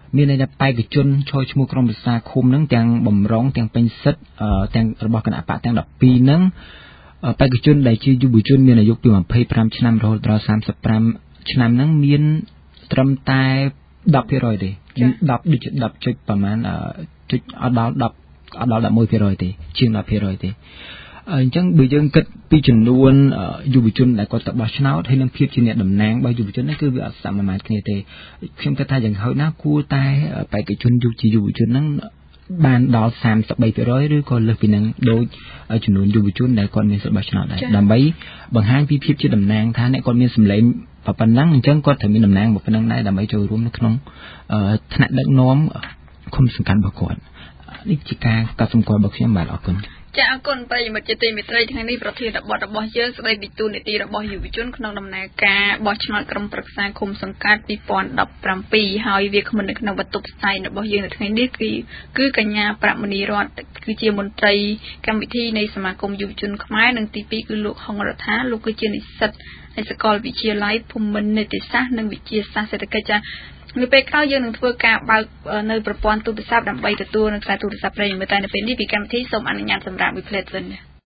D: មានន័យថាបេក្ខជនចូលឈ្មោះក្រុមប្រឹក្សាឃុំហ្នឹងទាំងបំរុងទាំងពេញសិទ្ធិទាំងរបស់គណៈបកទាំងដប់ពីរហ្នឹងបេក្ខជនដែលជាយុវជនមានអាយុពីยี่สิบห้าឆ្នាំរហូតដល់สามสิบห้าឆ្នាំហ្នឹងមានត្រឹមតែten%ទេ10ដូចជា10ចុចប្រហែលចុចអត់ដល់10អត់ដល់eleven%ទេជាងten%ទេអញ្ចឹងបើយើងគិតពីចំនួនយុវជនដែលគាត់ទៅបោះឆ្នោតហើយនឹងភាពជាអ្នកតំណាងរបស់យុវជននេះគឺវាអត់សមមាត្រគ្នាទេខ្ញុំគិតថាយ៉ាងហោចណាស់គួរតែបេក្ខជនយុវជាយុវជនហ្នឹងបានដល់thirty-three%ឬក៏លើសពីនឹងដូចចំនួនយុវជនដែលគាត់មានសិទ្ធិបោះឆ្នោតដែរដើម្បីបង្ហាញពីភាពជាតំណាងថាអ្នកគាត់មានសម្លេងប៉ុណ្ណឹងអញ្ចឹងគាត់ត្រូវមានតំណាងប៉ុណ្ណឹងដែរដើម្បីចូលរួមនៅក្នុងថ្នាក់ដឹកនាំឃុំសង្កាត់របស់គាត់នេះជាការកត់សម្គាល់របស់ខ្ញុំបាទអរគុណ
B: ចាអរគុណប្រិយមិត្តជាទីមេត្រីថ្ងៃនេះប្រធានបទរបស់យើងស្ដីពីទូនីតិរបស់យុវជនក្នុងដំណើរការបោះឆ្នោតក្រុមប្រឹក្សាឃុំសង្កាត់twenty seventeenហើយវាគ្មិននៅក្នុងបន្ទប់ផ្សាយរបស់យើងនៅថ្ងៃនេះគឺគឺកញ្ញាប្រាក់មនីរតគឺជាមន្ត្រីកម្មវិធីនៃសមាគមយុវជនខ្មែរនិងទីtwoគឺលោកហុងរដ្ឋាលោកគឺជានិស្សិតនៃសាកលវិទ្យាល័យភូមិន្ទនីតិសាស្ត្រនិងវិទ្យាសាស្ត្រសេដ្ឋកិច្ចចានៅពេលក្រោយយើងនឹងធ្វើការបើកនៅប្រព័ន្ធទូរស័ព្ទដើម្បីទទួលនៅខ្សែទូរស័ព្ទប្រិយមិត្តតែនៅពេលនេះពីកម្មវិធីសូមអនុញ្ញាតសម្រាប់វិផ្លែតសិន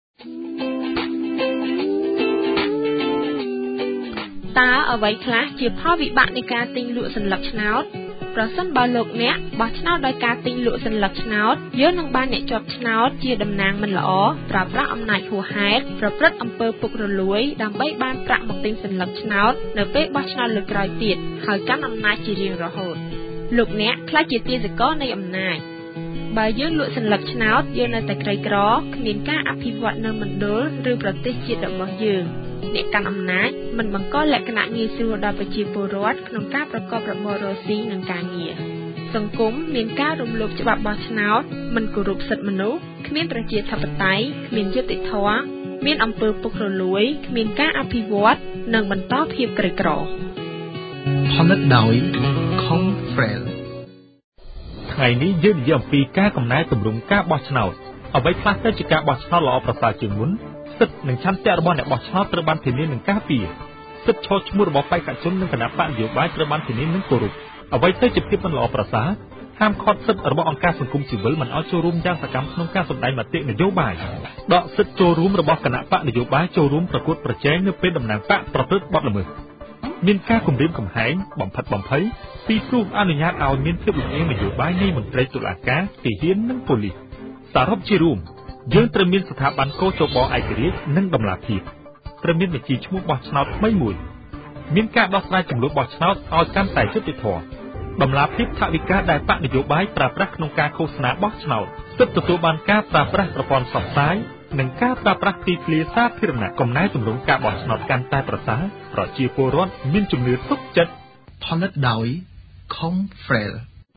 F: តើអ្វីខ្លះជាផលវិបាកនៃការទិញលក់សន្លឹកឆ្នោតប្រសិនបើលោកអ្នកបោះឆ្នោតដោយការទិញលក់សន្លឹកឆ្នោតយើងនឹងបានអ្នកជាប់ឆ្នោតជាតំណាងមិនល្អប្រើប្រាស់អំណាចហួសហេតុប្រព្រឹត្តអំពើពុករលួយដើម្បីបានប្រាក់មកទិញសន្លឹកឆ្នោតនៅពេលបោះឆ្នោតលើកក្រោយទៀតហើយកាន់អំណាចជារៀងរហូតលោកអ្នកខ្លាចជាទាសករនៃអំណាចបើយើងលក់សន្លឹកឆ្នោតយើងនៅតែក្រីក្រគ្មានការអភិវឌ្ឍនៅមណ្ឌលឬប្រទេសជាតិរបស់យើងអ្នកកាន់អំណាចមិនបង្កលក្ខណៈងាយស្រួលដល់ប្រជាពលរដ្ឋក្នុងការប្រកបរបររកស៊ីនិងការងារសង្គមមានការរំលោភច្បាប់បោះឆ្នោតមិនគោរពសិទ្ធិមនុស្សគ្មានប្រជាធិបតេយ្យគ្មានយុត្តិធម៌មានអំពើពុករលួយគ្មានការអភិវឌ្ឍនិងបន្តភាពក្រីក្រ
G: ផលិតដោយ Confrel
H: ថ្ងៃនេះយើងនិយាយអំពីការកំណែទម្រង់ការបោះឆ្នោតអ្វីខ្លះទៅជាការបោះឆ្នោតល្អប្រសើរជាងមុនសិទ្ធិនិងឆន្ទៈរបស់អ្នកបោះឆ្នោតត្រូវបានធានានិងការពារសិទ្ធិឈរឈ្មោះរបស់បេក្ខជននិងគណៈបកនយោបាយត្រូវបានធានានិងគោរពអ្វីទៅជាភាពមិនល្អប្រសើរហាមឃាត់សិទ្ធិរបស់អង្គការសង្គមស៊ីវិលមិនឲ្យចូលរួមយ៉ាងសកម្មក្នុងការសម្ដែងមតិនយោបាយដកសិទ្ធិចូលរួមរបស់គណៈបកនយោបាយចូលរួមប្រកួតប្រជែងនៅពេលតំណាងបកប្រព្រឹត្តបទល្មើសមានការគំរាមកំហែងបំផិតបំភ័យពីព្រោះអនុញ្ញាតឲ្យមានភាពលំអៀងនយោបាយនៃមន្ត្រីតុលាការទាហាននិងប៉ូលីសសរុបជារួមយើងត្រូវមានស្ថាប័នកោជបឯករាជ្យនិងតម្លាភាពត្រូវមានបញ្ជីឈ្មោះបោះឆ្នោតថ្មីមួយមានការដោះស្រាយចំនួនបោះឆ្នោតឲ្យកាន់តែយុត្តិធម៌តម្លាភាពថវិកាដែលបកនយោបាយប្រើប្រាស់ក្នុងការឃោសនាបោះឆ្នោតសិទ្ធិទទួលបានការប្រើប្រាស់ប្រព័ន្ធផ្សព្វផ្សាយនិងការប្រើប្រាស់ទីធ្លាសាធារណៈកំណែទម្រង់ការបោះឆ្នោតកាន់តែប្រសើរប្រជាពលរដ្ឋមានជំនឿទុកចិត្ត
G: ផលិតដោយ Confrel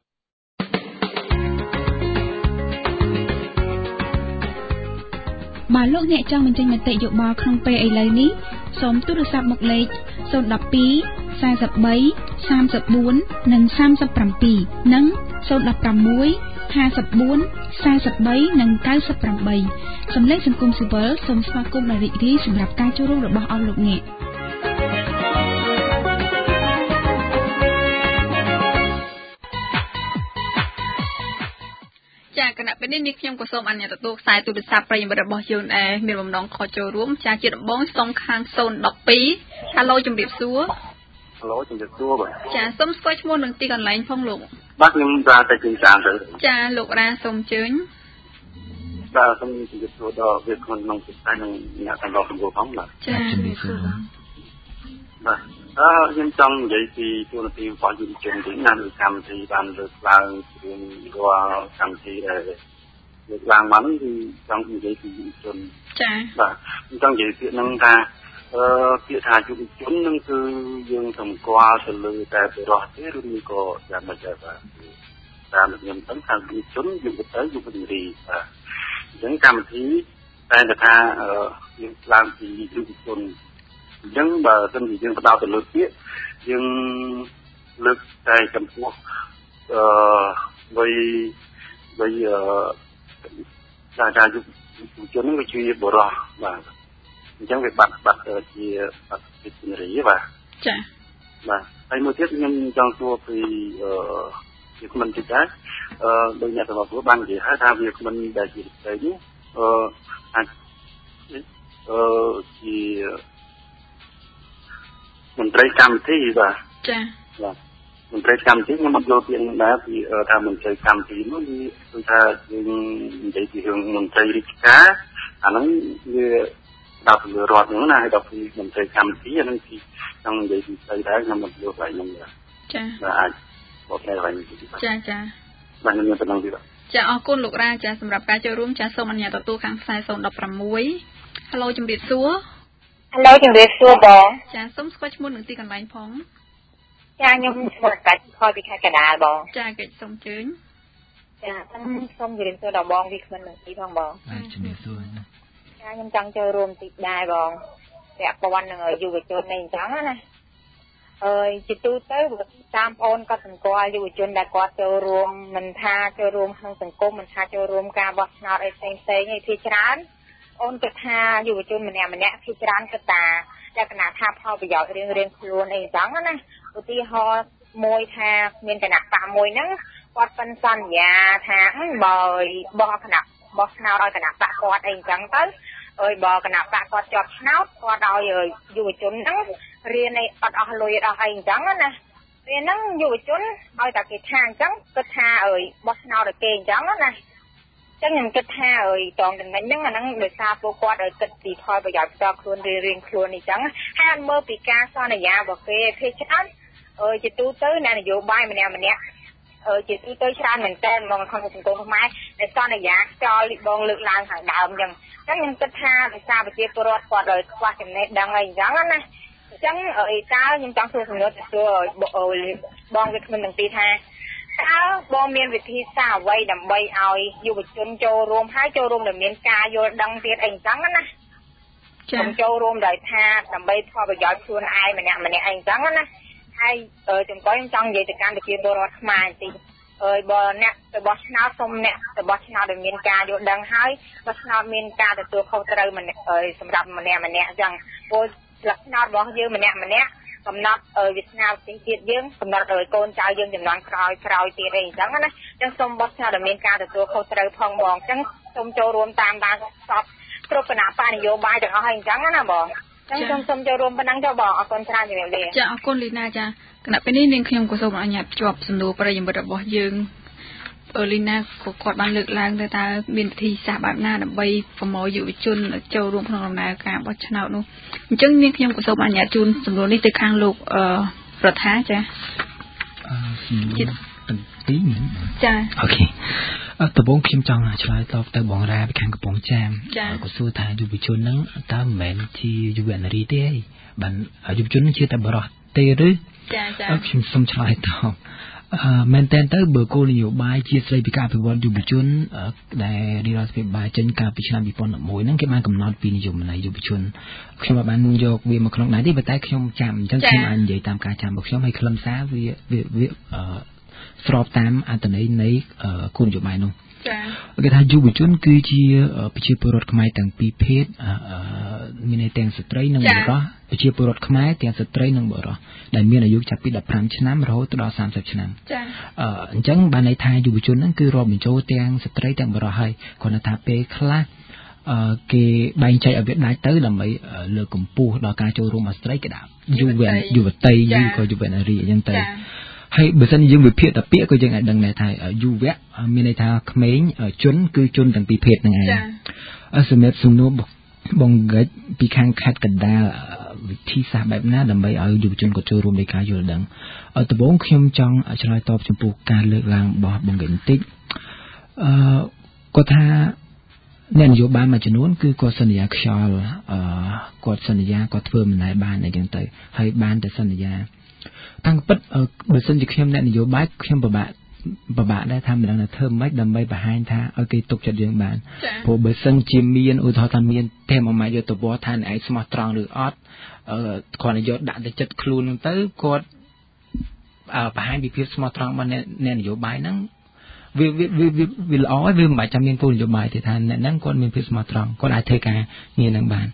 I: បើលោកអ្នកចង់បញ្ចេញមតិយោបល់ក្នុងពេលឥឡូវនេះសូមទូរស័ព្ទមកលេខzero one two forty-three thirty-fourនិងthirty-sevenនិងzero one six fifty-four forty-threeនិងninety-eightសំឡេងសង្គមស៊ីវិលសូមស្វាគមន៍ដល់រីករាយសម្រាប់ការចូលរួមរបស់អស់លោកអ្នក
B: ចាគណៈពេលនេះនេះខ្ញុំក៏សូមអនុញ្ញាតទទួលខ្សែទូរស័ព្ទប្រិយមិត្តរបស់យើងដែរមានបំណងខលចូលរួមចាជាដំបងសូមខាងzero one twoហាឡូជំរាបសួរ
J: ហាឡូជំរាបសួរបាទ
B: ចាសូមស្គាល់ឈ្មោះនិងទីកន្លែងផងលោក
J: បាទខ្ញុំបាទតែទីសាមទៅ
B: ចាលោករ៉ាសូមអញ្ជើញ
J: បាទសូមជំរាបសួរដល់វាក្នុងពិសេសនឹងអ្នកទាំងអស់ទាំងផងបាទ
B: ចាជំរាបសួរ
J: បាទអឺខ្ញុំចង់និយាយពីទូនាទីរបស់យុវជនទីណានៅកម្មវិធីបានលើកឡើងពីរាល់កម្មវិធីដែលលើកឡើងមកនេះគឺចង់និយាយពីយុវជន
B: ចា
J: បាទខ្ញុំចង់និយាយពីនឹងថាអឺពាក្យថាយុវជននឹងគឺយើងសម្គាល់ទៅលើតែបរិបទទេឬមួយក៏យ៉ាងម៉េចដែរបាទតាមខ្ញុំទៅថាយុវជនយុវតីយុវនារីបាទអញ្ចឹងកម្មវិធីតែថាអឺយើងឡើងពីយុវជនអញ្ចឹងបើសិនជាយើងបដោតទៅលើពាក្យយើងលើកតែចំពោះអឺវ័យវ័យអឺថាថាយុវជននឹងវាជាបរិបទបាទអញ្ចឹងវាបាត់បាត់ជាបាត់ពីនារីបាទ
B: ចា
J: បាទហើយមួយទៀតខ្ញុំចង់សួរពីអឺវាមិនតិចដែរអឺដោយអ្នកទាំងអស់គ្នាបាននិយាយហើយថាវាមិនដែលជាស្អីនេះអឺអាចអឺជាមន្ត្រីកម្មវិធីបាទ
B: ចា
J: បាទមន្ត្រីកម្មវិធីខ្ញុំមកយកពាក្យដែរពីថាមន្ត្រីកម្មវិធីនោះវាគឺថាយើងនិយាយពីរឿងមន្ត្រីរាជការអាហ្នឹងវាដល់ពីរដ្ឋហ្នឹងណាហើយដល់ពីមន្ត្រីកម្មវិធីអាហ្នឹងគឺចង់និយាយពីស្អីដែរខ្ញុំមកយកឡើងហ្នឹង
B: ចា
J: បាទអាចบอกได้វិញ
B: ចាចា
J: បាទខ្ញុំមានតំណងទៀត
B: ចាអរគុណលោករ៉ាចាសម្រាប់ការចូលរួមចាសូមអនុញ្ញាតទទួលខាងខ្សែศูนย์ หนึ่ง หก Halo ជំរាបសួរ
K: Halo ជំរាបសួរបង
B: ចាសូមស្គាល់ឈ្មោះនិងទីកន្លែងផង
K: ចាខ្ញុំឈ្មោះកាច់ខលពីខេត្តកណ្ដាលបង
B: ចាកិច្ចសូមអញ្ជើញ
K: ចាខ្ញុំសូមជម្រាបសួរដល់បងវាគ្មិននឹងទីផងបង
A: បាទជំរាបសួរណា
K: ចាខ្ញុំចង់ចូលរួមតិចដែរបងពាក់ព័ន្ធនឹងយុវជននេះអញ្ចឹងណាអើយជាទូទៅតាមប្អូនគាត់សង្កល់យុវជនដែលគាត់ចូលរួមមិនថាចូលរួមក្នុងសង្គមមិនថាចូលរួមការបោះឆ្នោតអីផ្សេងផ្សេងឯភាគច្រើនអូនគិតថាយុវជនម្នាក់ម្នាក់ភាគច្រើនគិតថាលក្ខណៈថាផលប្រយោជន៍រៀងរៀងខ្លួនអីអញ្ចឹងណាឧទាហរណ៍មួយថាមានគណៈបកមួយហ្នឹងគាត់ប៉ិនសន្យាថាបើបោះគណៈបោះឆ្នោតឲ្យគណៈបកគាត់អីអញ្ចឹងទៅអើយបើគណៈបកគាត់ជាប់ឆ្នោតគាត់ឲ្យយុវជនហ្នឹងរៀនឯអត់អស់លុយអត់អស់អីអញ្ចឹងណាពេលហ្នឹងយុវជនឲ្យតែគេថាអញ្ចឹងគិតថាអើយបោះឆ្នោតឲ្យគេអញ្ចឹងណាចឹងខ្ញុំគិតថាអើយតងចំណេញហ្នឹងអាហ្នឹងដោយសារពួកគាត់ឲ្យគិតពីផលប្រយោជន៍ផ្ទាល់ខ្លួនរៀងៗខ្លួនអញ្ចឹងហើយអត់មើលពីការសន្យារបស់គេភាគច្រើនអើយជាទូទៅអ្នកនយោបាយម្នាក់ម្នាក់អឺជាទូទៅច្រើនមែនតើមកក្នុងសង្គមខ្មែរដែលសន្យាខ្យល់បងលើកឡើងខាងដើមអញ្ចឹងអញ្ចឹងខ្ញុំគិតថាភាសាប្រជាពលរដ្ឋគាត់ឲ្យខ្វះចំណេះដឹងអីអញ្ចឹងណាអញ្ចឹងអីតើខ្ញុំចង់សួរសំណួរទៅសួរបងវាគ្មិនទាំងពីរថាតើបងមានវិធីសាស្ត្រអ្វីដើម្បីឲ្យយុវជនចូលរួមហើយចូលរួមដែលមានការយល់ដឹងទៀតអីអញ្ចឹងណា
B: ចា៎
K: ចូលរួមដោយថាដើម្បីផលប្រយោជន៍ខ្លួនឯងម្នាក់ម្នាក់អីអញ្ចឹងណាហើយចំកយខ្ញុំចង់និយាយទៅកាន់ប្រជាពលរដ្ឋខ្មែរបន្តិចអើយបើអ្នកទៅបោះឆ្នោតសូមអ្នកទៅបោះឆ្នោតដែលមានការយល់ដឹងហើយបោះឆ្នោតមានការទទួលខុសត្រូវម្នាក់សម្រាប់ម្នាក់ម្នាក់អញ្ចឹងព្រោះលក្ខណៈរបស់យើងម្នាក់ម្នាក់កំណត់វាសនាផ្សេងទៀតយើងកំណត់ឲ្យកូនចៅយើងចំនួនក្រោយក្រោយទៀតអីអញ្ចឹងណាអញ្ចឹងសូមបោះឆ្នោតដែលមានការទទួលខុសត្រូវផងបងអញ្ចឹងសូមចូលរួមតាមបានសពគ្រប់គណៈបកនយោបាយទាំងអស់ហើយអញ្ចឹងណាបងចឹងសូមសូមចូលរួមប៉ុណ្ណឹងចុះបងអរគុណច្រើនជំរាបលា
B: ចាអរគុណលីណាចាគណៈពេលនេះនាងខ្ញុំក៏សូមអនុញ្ញាតភ្ជាប់សំណួរប្រិយមិត្តរបស់យើងអឺលីណាក៏គាត់បានលើកឡើងទៅតើមានវិធីសាស្ត្របែបណាដើម្បីប្រមូលយុវជនចូលរួមក្នុងដំណើរការបោះឆ្នោតនោះអញ្ចឹងនាងខ្ញុំក៏សូមអនុញ្ញាតជូនសំណួរនេះទៅខាងលោកអឺរដ្ឋាចា
D: អឺសំណួរបន្តិច
B: ចា
D: អូខេដំបូងខ្ញុំចង់ឆ្លើយតបទៅបងរ៉ាពីខាងកំពង់ចាមក៏សួរថាយុវជនហ្នឹងតើមិនមែនជាយុវនារីទេបានយុវជននឹងជាតែបរិសុទ្ធទេឬ
B: ចាចា
D: ខ្ញុំសូមឆ្លើយតបអឺមែនតើទៅបើគោលនយោបាយជាស្ដីពីការអភិវឌ្ឍយុវជនដែលរាជរដ្ឋាភិបាលចេញកាលពីឆ្នាំពីរពាន់ដប់មួយហ្នឹងគេបានកំណត់ពីនយោបាយយុវជនខ្ញុំបានយកវាមកក្នុងដែរទេប៉ុន្តែខ្ញុំចាំអញ្ចឹងខ្ញុំអាចនិយាយតាមការចាំរបស់ខ្ញុំហើយខ្លឹមសារវាវាអឺស្របតាមអត្ថន័យនៃគោលនយោបាយនោះ
B: ចា៎
D: គេថាយុវជនគឺជាប្រជាពលរដ្ឋខ្មែរទាំងពីរភេទមានន័យទាំងស្ត្រីនិងបុរសប្រជាពលរដ្ឋខ្មែរទាំងស្ត្រីនិងបុរសដែលមានអាយុចាប់ពីដប់ប្រាំឆ្នាំរហូតដល់សាមសិបឆ្នាំ
B: ចា៎
D: អញ្ចឹងបានន័យថាយុវជនហ្នឹងគឺរាប់បញ្ចូលទាំងស្ត្រីទាំងបុរសហើយគ្រាន់តែថាពេលខ្លះអឺគេបែងចែកឲ្យវាដាច់ទៅដើម្បីលើកកម្ពស់ដល់ការចូលរួមរបស់ស្ត្រីគេដាក់យុវយុវតីឬក៏យុវនារីអញ្ចឹងទៅហើយបើសិនយើងវិភាគតាពាក្យក៏យើងអាចដឹងដែរថាយុវៈមានន័យថាក្មេងជនគឺជនទាំងពីរភេទហ្នឹងឯងសម្រាប់សំណួរបងកិច្ចពីខាងខេត្តកណ្ដាលវិធីសាស្ត្របែបណាដើម្បីឲ្យយុវជនក៏ចូលរួមในការយល់ដឹងដំបូងខ្ញុំចង់ឆ្លើយតបចំពោះការលើកឡើងរបស់បងកិច្ចបន្តិចអឺគាត់ថាអ្នកនយោបាយមួយចំនួនគឺគាត់សន្យាខ្យល់អឺគាត់សន្យាគាត់ធ្វើមិនដែរបានអីចឹងទៅហើយបានតែសន្យាតាំងពិតបើសិនជាខ្ញុំអ្នកនយោបាយខ្ញុំពិបាកពិបាកដែរថាមិនដឹងថាធ្វើម៉េចដើម្បីបង្ហាញថាឲ្យគេទុកចិត្តយើងបានព្រោះបើសិនជាមានឧទាហរណ៍ថាមានទេមួយម៉ាច់យុទ្ធវត្តថាអ្នកឯងស្មោះត្រង់ឬអត់គ្រាន់តែយកដាក់ទៅចិត្តខ្លួនហ្នឹងទៅគាត់បង្ហាញពីភាពស្មោះត្រង់របស់អ្នកនយោបាយហ្នឹងវាវាវាវាល្អហើយវាមិនបាច់ចាំមានគោលនយោបាយទេថាអ្នកហ្នឹងគាត់មានភាពស្មោះត្រង់គាត់អាចធ្វើការងារហ្នឹងបាន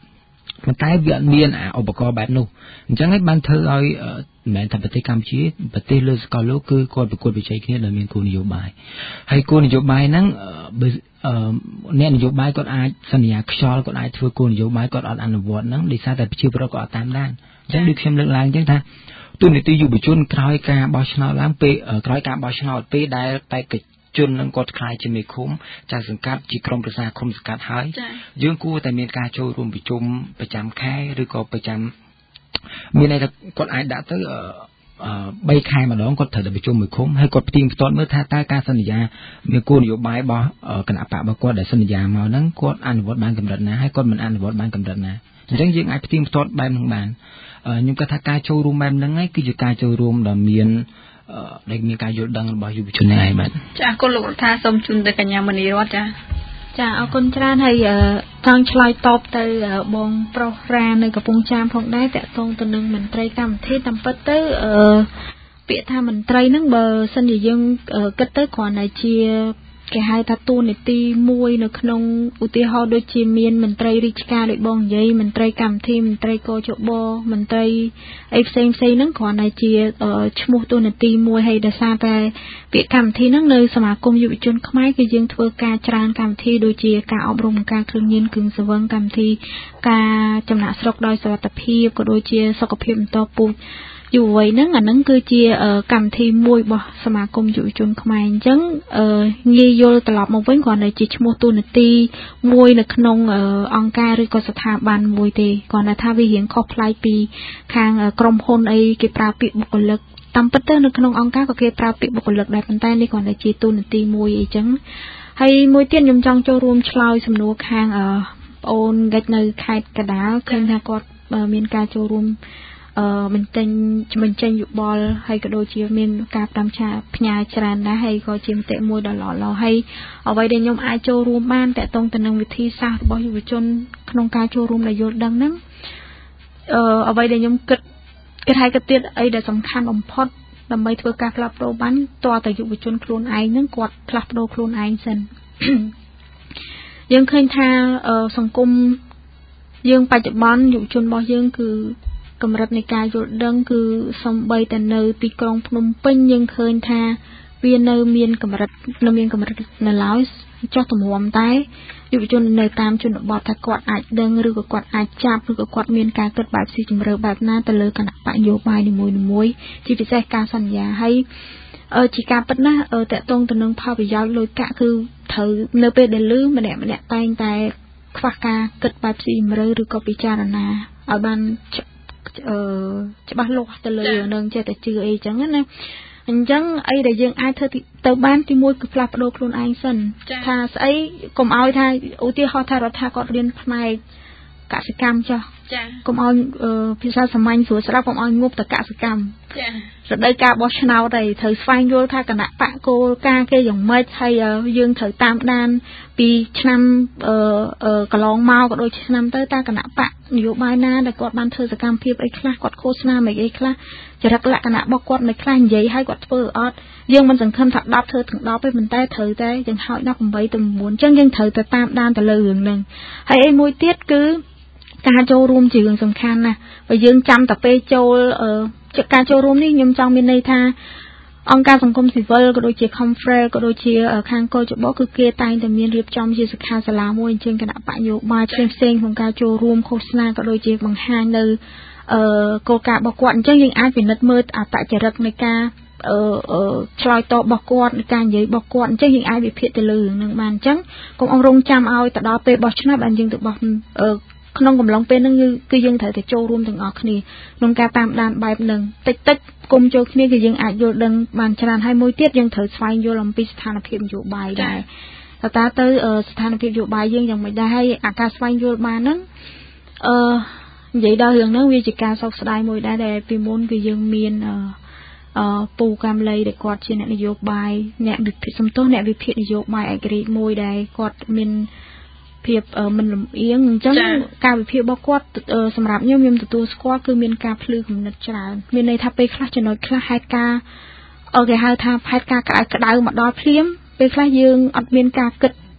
D: ប៉ុន្តែវាអត់មានឧបករណ៍បែបនោះអញ្ចឹងហើយបានធ្វើឲ្យមិនមែនថាប្រទេសកម្ពុជាប្រទេសលើសកលលោកគឺគាត់ប្រកួតប្រជែងគ្នាដោយមានគោលនយោបាយហើយគោលនយោបាយហ្នឹងបើអ្នកនយោបាយគាត់អាចសន្យាខ្យល់គាត់អាចធ្វើគោលនយោបាយគាត់អត់អនុវត្តហ្នឹងដោយសារតែប្រជាពលរដ្ឋគាត់អត់តាមដានអញ្ចឹងដូចខ្ញុំលើកឡើងអញ្ចឹងថាទូនីតិយុវជនក្រោយការបោះឆ្នោតឡើងពេលក្រោយការបោះឆ្នោតពេលដែលតែកិច្ចជននឹងគាត់ខ្លាយជាមេឃុំចាស់សង្កាត់ជាក្រុមប្រឹក្សាឃុំសង្កាត់ហើយយើងគួរតែមានការចូលរួមប្រជុំប្រចាំខែឬក៏ប្រចាំមានន័យថាគាត់អាចដាក់ទៅអឺ3ខែម្ដងគាត់ត្រូវតែប្រជុំមួយឃុំហើយគាត់ផ្ទៀងផ្ទាត់មើលថាតើការសន្យាមានគោលនយោបាយរបស់គណៈបករបស់គាត់ដែលសន្យាមកហ្នឹងគាត់អនុវត្តបានកម្រិតណាហើយគាត់មិនអនុវត្តបានកម្រិតណាអញ្ចឹងយើងអាចផ្ទៀងផ្ទាត់បែបហ្នឹងបានខ្ញុំគិតថាការចូលរួមបែបហ្នឹងឯងគឺជាការចូលរួមដ៏មានដែលមានការយល់ដឹងរបស់យុវជនហ្នឹងឯងបាទ
B: ចាអរគុណលោករដ្ឋាសូមជូនទៅកញ្ញាមនីរតចា
E: ចាអរគុណច្រើនហើយចង់ឆ្លើយតបទៅបងប្រុសរានៅកំពង់ចាមផងដែរតកតងទៅនឹងមន្ត្រីកម្មវិធីតាមពិតទៅពាក្យថាមន្ត្រីហ្នឹងបើសិនជាយើងគិតទៅគ្រាន់តែជាគេហៅថាតួនាទីមួយនៅក្នុងឧទាហរណ៍ដូចជាមានមន្ត្រីរាជការដូចបងនិយាយមន្ត្រីកម្មវិធីមន្ត្រីកជបមន្ត្រីអីផ្សេងផ្សេងហ្នឹងគ្រាន់តែជាឈ្មោះតួនាទីមួយហើយដោយសារតែពាក្យកម្មវិធីហ្នឹងនៅសមាគមយុវជនខ្មែរគឺយើងធ្វើការច្រើនកម្មវិធីដូចជាការអប់រំការគ្រឿងញៀនគ្រឿងសង្វឹងកម្មវិធីការចំណាក់ស្រុកដោយសុវត្ថិភាពក៏ដូចជាសុខភាពបន្តពូជយុវវ័យហ្នឹងអាហ្នឹងគឺជាកម្មវិធីមួយរបស់សមាគមយុវជនខ្មែរអញ្ចឹងងាយយល់ត្រឡប់មកវិញគ្រាន់តែជាឈ្មោះតួនាទីមួយនៅក្នុងអង្គការឬក៏ស្ថាប័នមួយទេគ្រាន់តែថាវារៀងខុសប្លែកពីខាងក្រុមហ៊ុនអីគេប្រើពាក្យបុគ្គលិកតាមពិតទៅនៅក្នុងអង្គការក៏គេប្រើពាក្យបុគ្គលិកដែរប៉ុន្តែនេះគ្រាន់តែជាតួនាទីមួយអីចឹងហើយមួយទៀតខ្ញុំចង់ចូលរួមឆ្លើយសំណួរខាងបងអូនកិច្ចនៅខេត្តកណ្ដាលឃើញថាគាត់មានការចូលរួមអឺបញ្ចេញបញ្ចេញយោបល់ហើយក៏ដូចជាមានការតាមឆាផ្ញើច្រើនដែរហើយក៏ជាមតិមួយដ៏ល្អៗហើយអ្វីដែលខ្ញុំអាចចូលរួមបានតកតងទៅនឹងវិធីសាស្ត្ររបស់យុវជនក្នុងការចូលរួមដែលយល់ដឹងហ្នឹងអឺអ្វីដែលខ្ញុំគិតគិតហើយគិតទៀតអីដែលសំខាន់បំផុតដើម្បីធ្វើការផ្លាស់ប្ដូរបានតើតើយុវជនខ្លួនឯងហ្នឹងគាត់ផ្លាស់ប្ដូរខ្លួនឯងសិនយើងឃើញថាសង្គមយើងបច្ចុប្បន្នយុវជនរបស់យើងគឺកម្រិតនៃការយល់ដឹងគឺសំបីតែនៅទីក្រុងភ្នំពេញយើងឃើញថាវានៅមានកម្រិតនៅមានកម្រិតនៅឡើយចុះទម្រាំតែយុវជននៅតាមជនបទថាគាត់អាចដឹងឬក៏គាត់អាចចាប់ឬក៏គាត់មានការគិតបែបស៊ីជម្រៅបែបណាទៅលើគណៈបកនយោបាយនីមួយៗជាពិសេសការសន្យាហើយជាការពិតណាស់តកតងទៅនឹងផលប្រយោជន៍លុយកាក់គឺត្រូវនៅពេលដែលលឺម្នាក់ម្នាក់តែងតែខ្វះការគិតបែបស៊ីជម្រៅឬក៏ពិចារណាឲ្យបានអឺច្បាស់លាស់ទៅលើនឹងចេះតែជឿអីចឹងណាអញ្ចឹងអីដែលយើងអាចធ្វើទៅបានទីមួយគឺផ្លាស់ប្ដូរខ្លួនឯងសិនថាស្អីកុំឲ្យថាឧទាហរណ៍ថារដ្ឋាភិបាលគាត់រៀនផ្នែកកសិកម្មចុះចាកុំឲ្យភាសាសាមញ្ញស្រួលស្ដាប់កុំឲ្យងប់តែកសិកម្មចារដូវកាលបោះឆ្នោតហើយត្រូវស្វែងយល់ថាគណៈបកគោលការគេយ៉ាងម៉េចហើយយើងត្រូវតាមដានពីឆ្នាំកន្លងមកក៏ដូចឆ្នាំទៅតើគណៈបកនយោបាយណាដែលគាត់បានធ្វើសកម្មភាពអីខ្លះគាត់ឃោសនាមិនអីខ្លះចរិតលក្ខណៈរបស់គាត់មិនខ្លះនិយាយឲ្យគាត់ធ្វើអត់យើងមិនសង្ឃឹមថាដប់ធ្វើទាំងដប់ទេប៉ុន្តែត្រូវតែយើងហោចដល់8ទៅ9អញ្ចឹងយើងត្រូវតែតាមដានទៅលើរឿងហ្នឹងហើយអីមួយទៀតគឺការចូលរួមជារឿងសំខាន់ណាស់បើយើងចាំតែពេលចូលការចូលរួមនេះខ្ញុំចង់មានន័យថាអង្គការសង្គមស៊ីវិលក៏ដូចជា Conference ក៏ដូចជាខាងកោជបគឺគេតែងតែមានរៀបចំជាសិក្ខាសាលាមួយអញ្ចឹងគណៈបកនយោបាយផ្សេងផ្សេងក្នុងការចូលរួមឃោសនាក៏ដូចជាបង្ហាញនៅអឺគោលការណ៍របស់គាត់អញ្ចឹងយើងអាចពិនិត្យមើលអត្តចរិតនៃការអឺឆ្លើយតបរបស់គាត់នៃការនិយាយរបស់គាត់អញ្ចឹងយើងអាចវិភាគទៅលើរឿងនឹងបានអញ្ចឹងកុំអង្រងចាំឲ្យទៅដល់ពេលបោះឆ្នោតបានយើងទៅបោះអឺក្នុងកំឡុងពេលហ្នឹងគឺយើងត្រូវតែចូលរួមទាំងអស់គ្នាក្នុងការតាមដានបែបហ្នឹងតិចតិចគុំចូលគ្នាគឺយើងអាចយល់ដឹងបានច្រើនហើយមួយទៀតយើងត្រូវស្វែងយល់អំពីស្ថានភាពនយោបាយដែរតើតើទៅស្ថានភាពនយោបាយយើងយ៉ាងម៉េចដែរហើយអាការស្វែងយល់បានហ្នឹងអឺនិយាយដល់រឿងហ្នឹងវាជាការសោកស្ដាយមួយដែរដែលពីមុនគឺយើងមានអឺអឺពូកាំលីដែលគាត់ជាអ្នកនយោបាយអ្នកវិភាគសំទោសអ្នកវិភាគនយោបាយឯករាជ្យមួយដែលគាត់មានភាពមិនលំអៀងអញ្ចឹងការវិភាគរបស់គាត់សម្រាប់ខ្ញុំខ្ញុំទទួលស្គាល់គឺមានការភ្លឺគំនិតច្រើនមានន័យថាពេលខ្លះចំណុចខ្លះហេតុការគេហៅថាហេតុការក្តៅក្តៅមកដល់ភ្លាមពេលខ្លះយើងអត់មានការគិត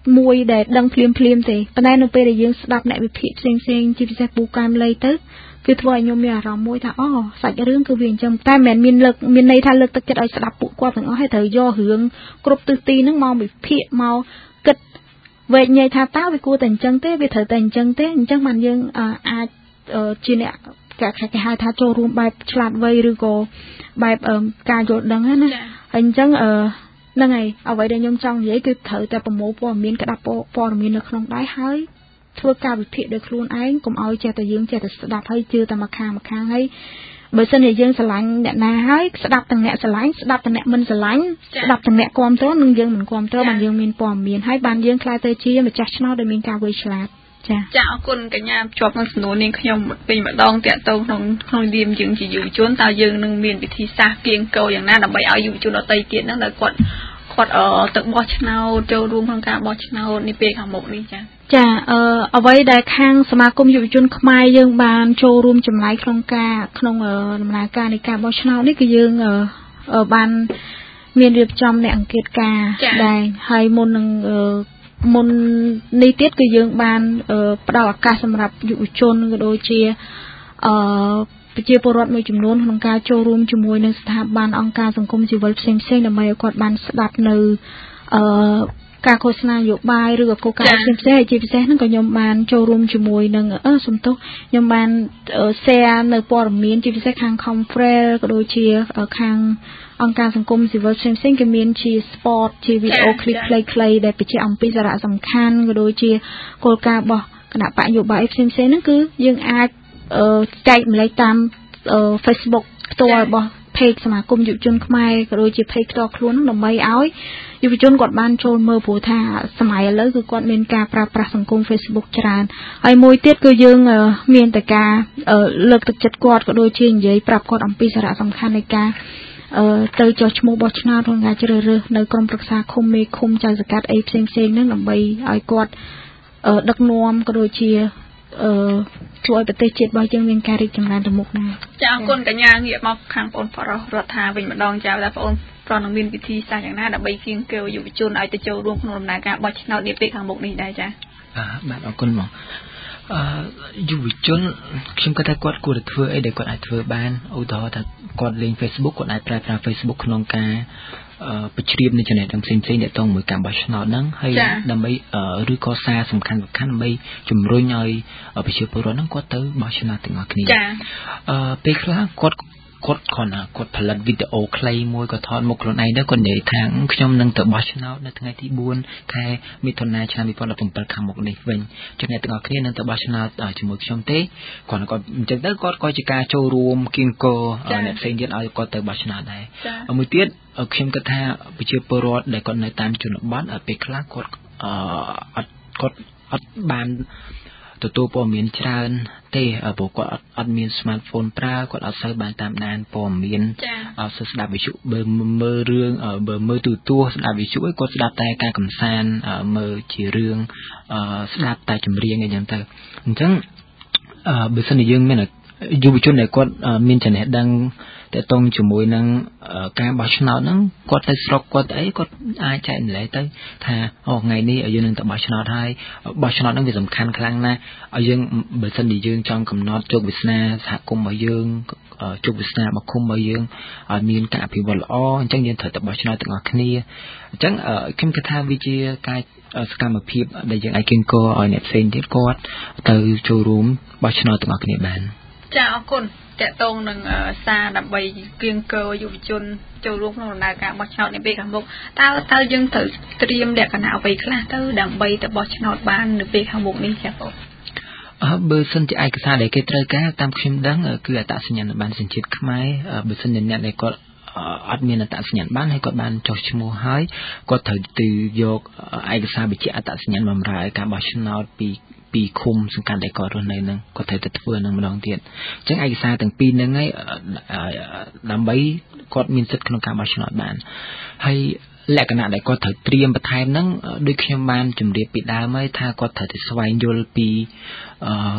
E: មួយដែលដឹងភ្លាមភ្លាមទេប៉ុន្តែនៅពេលដែលយើងស្ដាប់អ្នកវិភាគផ្សេងផ្សេងជាពិសេសពូកែមលៃទៅគឺធ្វើឲ្យខ្ញុំមានអារម្មណ៍មួយថាអូសាច់រឿងគឺវាអញ្ចឹងតែមិនមែនមានលើកមានន័យថាលើកទឹកចិត្តឲ្យស្ដាប់ពួកគាត់ទាំងអស់ហើយត្រូវយករឿងគ្រប់ទិសទីហ្នឹងមកវិភាគមកគិតវែកញែកថាតើវាគួរតែអញ្ចឹងទេវាត្រូវតែអញ្ចឹងទេអញ្ចឹងបានយើងអាចជាអ្នកគេហៅថាចូលរួមបែបឆ្លាតវៃឬក៏បែបការយល់ដឹងណាហើយអញ្ចឹងអឺហ្នឹងហើយអ្វីដែលខ្ញុំចង់និយាយគឺត្រូវតែប្រមូលព័ត៌មានក្តាប់ព័ត៌មាននៅក្នុងដៃហើយធ្វើការវិភាគដោយខ្លួនឯងកុំឲ្យចេះតែយើងចេះតែស្ដាប់ហើយជឿតែមកខាងមកខាងហើយបើសិនជាយើងស្រឡាញ់អ្នកណាហើយស្ដាប់ទាំងអ្នកស្រឡាញ់ស្ដាប់ទាំងអ្នកមិនស្រឡាញ់ស្ដាប់ទាំងអ្នកគាំទ្រនិងយើងមិនគាំទ្របានយើងមានព័ត៌មានហើយបានយើងខ្លាចទៅជាម្ចាស់ឆ្នោតដែលមានការវៃឆ្លាតចាចាអរគុណកញ្ញាជាប់នឹងសំណួរនាងខ្ញុំពេញម្ដងតាក់ទងក្នុងក្នុងនាមយើងជាយុវជនតើយើងនឹងមានវិធីសាស្ត្រគៀងគរយ៉ាងណាដើម្បីឲ្យយុវជនដទៃទៀតហ្នឹងដែលគាត់គាត់ទៅបោះឆ្នោតចូលរួមក្នុងការបោះឆ្នោតនេះពេលខាងមុខនេះចាចាអឺអ្វីដែលខាងសមាគមយុវជនខ្មែរយើងបានចូលរួមចំណែកក្នុងការក្នុងដំណើរការនៃការបោះឆ្នោតនេះគឺយើងបានមានរៀបចំអ្នកអង្កេតការដែរហើយមុននឹងមុននេះទៀតគឺយើងបានផ្ដល់ឱកាសសម្រាប់យុវជនក៏ដូចជាអឺប្រជាពលរដ្ឋមួយចំនួនក្នុងការចូលរួមជាមួយនឹងស្ថាប័នអង្គការសង្គមស៊ីវិលផ្សេងៗដើម្បីឲ្យគាត់បានស្ដាប់នៅអឺការឃោសនានយោបាយឬក៏គោលការណ៍ផ្សេងៗជាពិសេសហ្នឹងក៏ខ្ញុំបានចូលរួមជាមួយនឹងអឺសំទោសខ្ញុំបាន share នៅព័ត៌មានជាពិសេសខាង Confrel ក៏ដូចជាខាងអង្គការសង្គមស៊ីវិលផ្សេងៗគេមានជា spot ជាវីដេអូ clip ខ្លីៗដែលបញ្ជាក់អំពីសារៈសំខាន់ក៏ដូចជាគោលការណ៍របស់គណៈបកនយោបាយផ្សេងៗហ្នឹងគឺយើងអាចចែកម្លែកតាម Facebook ផ្ទាល់របស់ page សមាគមយុវជនខ្មែរក៏ដូចជា page ផ្ទាល់ខ្លួនហ្នឹងដើម្បីឲ្យយុវជនគាត់បានចូលមើលព្រោះថាសម័យឥឡូវគឺគាត់មានការប្រើប្រាស់សង្គម Facebook ច្រើនហើយមួយទៀតគឺយើងមានតែការលើកទឹកចិត្តគាត់ក៏ដូចជានិយាយប្រាប់គាត់អំពីសារៈសំខាន់នៃការទៅចុះឈ្មោះបោះឆ្នោតក្នុងការជ្រើសរើសនៅក្រុមប្រឹក្សាឃុំមេឃុំចៅសង្កាត់អីផ្សេងៗហ្នឹងដើម្បីឲ្យគាត់ដឹកនាំក៏ដូចជាអឺជួយឲ្យប្រទេសជាតិរបស់យើងមានការរីកចម្រើនទៅមុខណាចាអរគុណកញ្ញាងាកមកខាងបងប្រុសរដ្ឋាវិញម្ដងចាតែបងប្រុសនឹងមានវិធីសាស្ត្រយ៉ាងណាដើម្បីគៀងគរយុវជនឲ្យទៅចូលរួមក្នុងដំណើរការបោះឆ្នោតនាពេលខាងមុខនេះដែរចាបាទអរគុណមកអឺយុវជនខ្ញុំគិតថាគាត់គួរតែធ្វើអីដែលគាត់អាចធ្វើបានឧទាហរណ៍ថាគាត់លេង Facebook គាត់អាចប្រើប្រាស់ Facebook ក្នុងការបញ្ជ្រាបនៅចំណេះដឹងផ្សេងៗទាក់ទងមួយការបោះឆ្នោតហ្នឹងហើយដើម្បីឬក៏សារសំខាន់ៗដើម្បីជំរុញឲ្យប្រជាពលរដ្ឋហ្នឹងគាត់ទៅបោះឆ្នោតទាំងអស់គ្នាចាអឺពេលខ្លះគាត់គាត់គ្រាន់តែគាត់ផលិតវីដេអូខ្លីមួយគាត់ថតមុខខ្លួនឯងទៅគាត់និយាយថាខ្ញុំនឹងទៅបោះឆ្នោតនៅថ្ងៃទីបួនខែមិថុនាឆ្នាំtwo thousand seventeenខាងមុខនេះវិញចឹងអ្នកទាំងអស់គ្នានឹងទៅបោះឆ្នោតជាមួយខ្ញុំទេគាត់គាត់អញ្ចឹងទៅគាត់ក៏ជាការចូលរួមគៀងគរអ្នកផ្សេងទៀតឲ្យគាត់ទៅបោះឆ្នោតដែរមួយទៀតខ្ញុំគិតថាប្រជាពលរដ្ឋដែលគាត់នៅតាមជនបទពេលខ្លះគាត់អត់គាត់អត់បានទទួលព័ត៌មានច្រើនទេព្រោះគាត់អត់អត់មាន smartphone ប្រើគាត់អត់សូវបានតាមដានព័ត៌មានអត់សូវស្ដាប់វិទ្យុបើមើលរឿងបើមើលទូរទស្សន៍ស្ដាប់វិទ្យុឯងគាត់ស្ដាប់តែការកម្សាន្តមើលជារឿងស្ដាប់តែចម្រៀងអីចឹងទៅអញ្ចឹងបើសិនជាយើងមានយុវជនដែលគាត់មានចំណេះដឹងតើតងជាមួយនឹងការបោះឆ្នោតហ្នឹងគាត់ទៅស្រុកគាត់អីគាត់អាចចែកម្លែកទៅថាអូថ្ងៃនេះយើងនឹងទៅបោះឆ្នោតហើយបោះឆ្នោតហ្នឹងវាសំខាន់ខ្លាំងណាស់ឲ្យយើងបើសិនជាយើងចង់កំណត់ជោគវាសនាសហគមន៍របស់យើងជោគវាសនារបស់ឃុំរបស់យើងឲ្យមានការអភិវឌ្ឍល្អអញ្ចឹងយើងត្រូវទៅបោះឆ្នោតទាំងអស់គ្នាអញ្ចឹងខ្ញុំគិតថាវាជាការសកម្មភាពដែលយើងអាចគៀងគរឲ្យអ្នកផ្សេងទៀតគាត់ទៅចូលរួមបោះឆ្នោតទាំងអស់គ្នាបានចាអរគុណតកតងនឹងសារដើម្បីគៀងគរយុវជនចូលរួមក្នុងដំណើរការបោះឆ្នោតនាពេលខាងមុខតើតើយើងត្រូវត្រៀមលក្ខណៈអ្វីខ្លះទៅដើម្បីទៅបោះឆ្នោតបាននៅពេលខាងមុខនេះចាបងអើបើសិនជាឯកសារដែលគេត្រូវការតាមខ្ញុំដឹងគឺអត្តសញ្ញាណប័ណ្ណសញ្ជាតិខ្មែរបើសិនជាអ្នកដែលគាត់អត់មានអត្តសញ្ញាណប័ណ្ណហើយគាត់បានចុះឈ្មោះហើយគាត់ត្រូវទៅយកឯកសារបញ្ជាក់អត្តសញ្ញាណបម្រើឲ្យការបោះឆ្នោតពីពីឃុំសង្កាត់ដែលគាត់រស់នៅនឹងគាត់ត្រូវទៅធ្វើនឹងម្ដងទៀតអញ្ចឹងឯកសារទាំងពីរហ្នឹងឯងដើម្បីគាត់មានសិទ្ធិក្នុងការបោះឆ្នោតបានហើយលក្ខណៈដែលគាត់ត្រូវត្រៀមបន្ថែមហ្នឹងដូចខ្ញុំបានជម្រាបពីដើមហើយថាគាត់ត្រូវទៅស្វែងយល់ពី